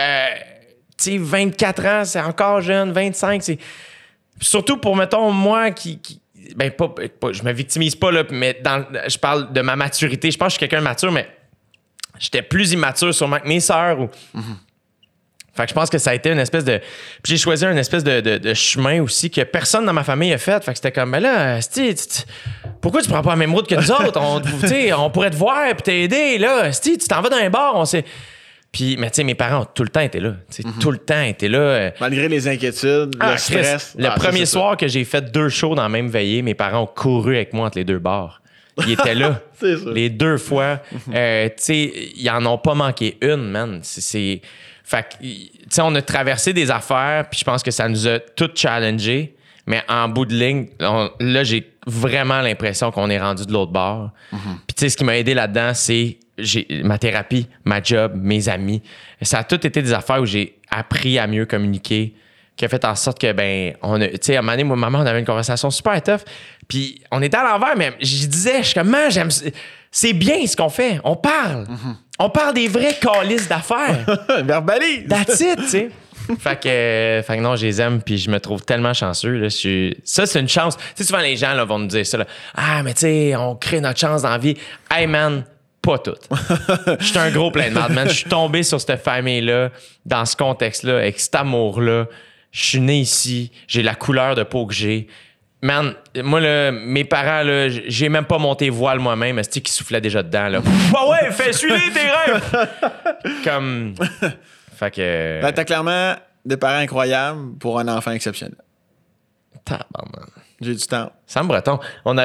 tu sais, 24 ans, c'est encore jeune. 25, c'est... Surtout pour, mettons, moi qui ben, pas, je me victimise pas, là, mais je parle de ma maturité. Je pense que je suis quelqu'un de mature, mais j'étais plus immature sûrement que mes sœurs. Fait que je pense que ça a été une espèce de... Puis j'ai choisi une espèce de chemin aussi que personne dans ma famille a fait. Fait que c'était comme, ben là, pourquoi tu prends pas la même route que nous autres? On pourrait te voir et t'aider, là. Tu t'en vas dans un bar, on sait... Puis, mais tu sais, mes parents ont tout le temps été là. Tout le temps été là. Malgré les inquiétudes, le stress. Le premier soir que j'ai fait 2 shows dans la même veillée, mes parents ont couru avec moi entre les 2 bars. Ils étaient là. C'est ça. Les 2 fois. Tu sais, ils en ont pas manqué une, man. Fait que, tu sais, on a traversé des affaires, puis je pense que ça nous a tout challengé. Mais en bout de ligne, là, j'ai vraiment l'impression qu'on est rendu de l'autre bord. Puis, tu sais, ce qui m'a aidé là-dedans, c'est ma thérapie, ma job, mes amis. Ça a tout été des affaires où j'ai appris à mieux communiquer, qui a fait en sorte que, ben, tu sais, à un moment donné, moi, maman, on avait une conversation super tough. Puis, on était à l'envers, mais je disais, je suis comme, man, c'est bien ce qu'on fait. On parle. On parle des vrais calices d'affaires. Verbalise. That's it, tu sais. Fait que non, je les aime, puis je me trouve tellement chanceux. Là. Ça, c'est une chance. Tu sais, souvent, les gens là, vont nous dire ça. Là, ah, mais tu sais, on crée notre chance dans la vie. Hey, man, pas toute. Je suis un gros plein de merde, man. Je suis tombé sur cette famille-là, dans ce contexte-là, avec cet amour-là. Je suis né ici. J'ai la couleur de peau que j'ai. Man, moi, là, mes parents, là, j'ai même pas monté voile moi-même, mais c'est qui soufflait déjà dedans, là. Ah ouais, fais suis-les tes rêves! Comme... Fait que... Ben, t'as clairement des parents incroyables pour un enfant exceptionnel. Tabarnak. J'ai du temps. Sam Breton,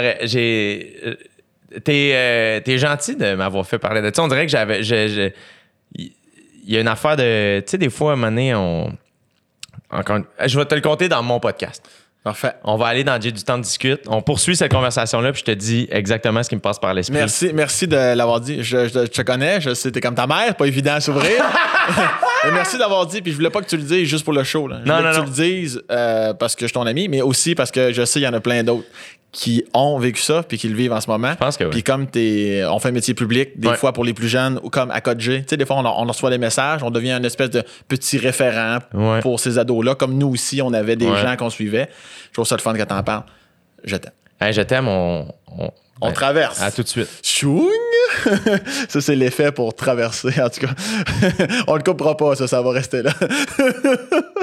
t'es gentil de m'avoir fait parler de ça. On dirait que il y a une affaire de... Tu sais, des fois, à un moment donné, je vais te le conter dans mon podcast. Parfait. On va aller dans J'ai du temps de discute. On poursuit cette conversation-là, puis je te dis exactement ce qui me passe par l'esprit. Merci de l'avoir dit. Je te connais, je sais, t'es comme ta mère, pas évident à s'ouvrir. Mais merci de l'avoir dit, puis je voulais pas que tu le dises juste pour le show. Là. Je voulais que tu le dises parce que je suis ton ami, mais aussi parce que je sais qu'il y en a plein d'autres qui ont vécu ça puis qui le vivent en ce moment. Je pense que oui. Puis comme on fait un métier public, des fois pour les plus jeunes, ou comme à Code G, tu sais, des fois on reçoit des messages, on devient une espèce de petit référent pour ces ados-là, comme nous aussi, on avait des gens qu'on suivait. Je trouve ça le fun quand t'en parles. Je t'aime. Hey, je t'aime, on traverse. À tout de suite. Choung! Ça, c'est l'effet pour traverser, en tout cas. On le coupera pas, ça va rester là.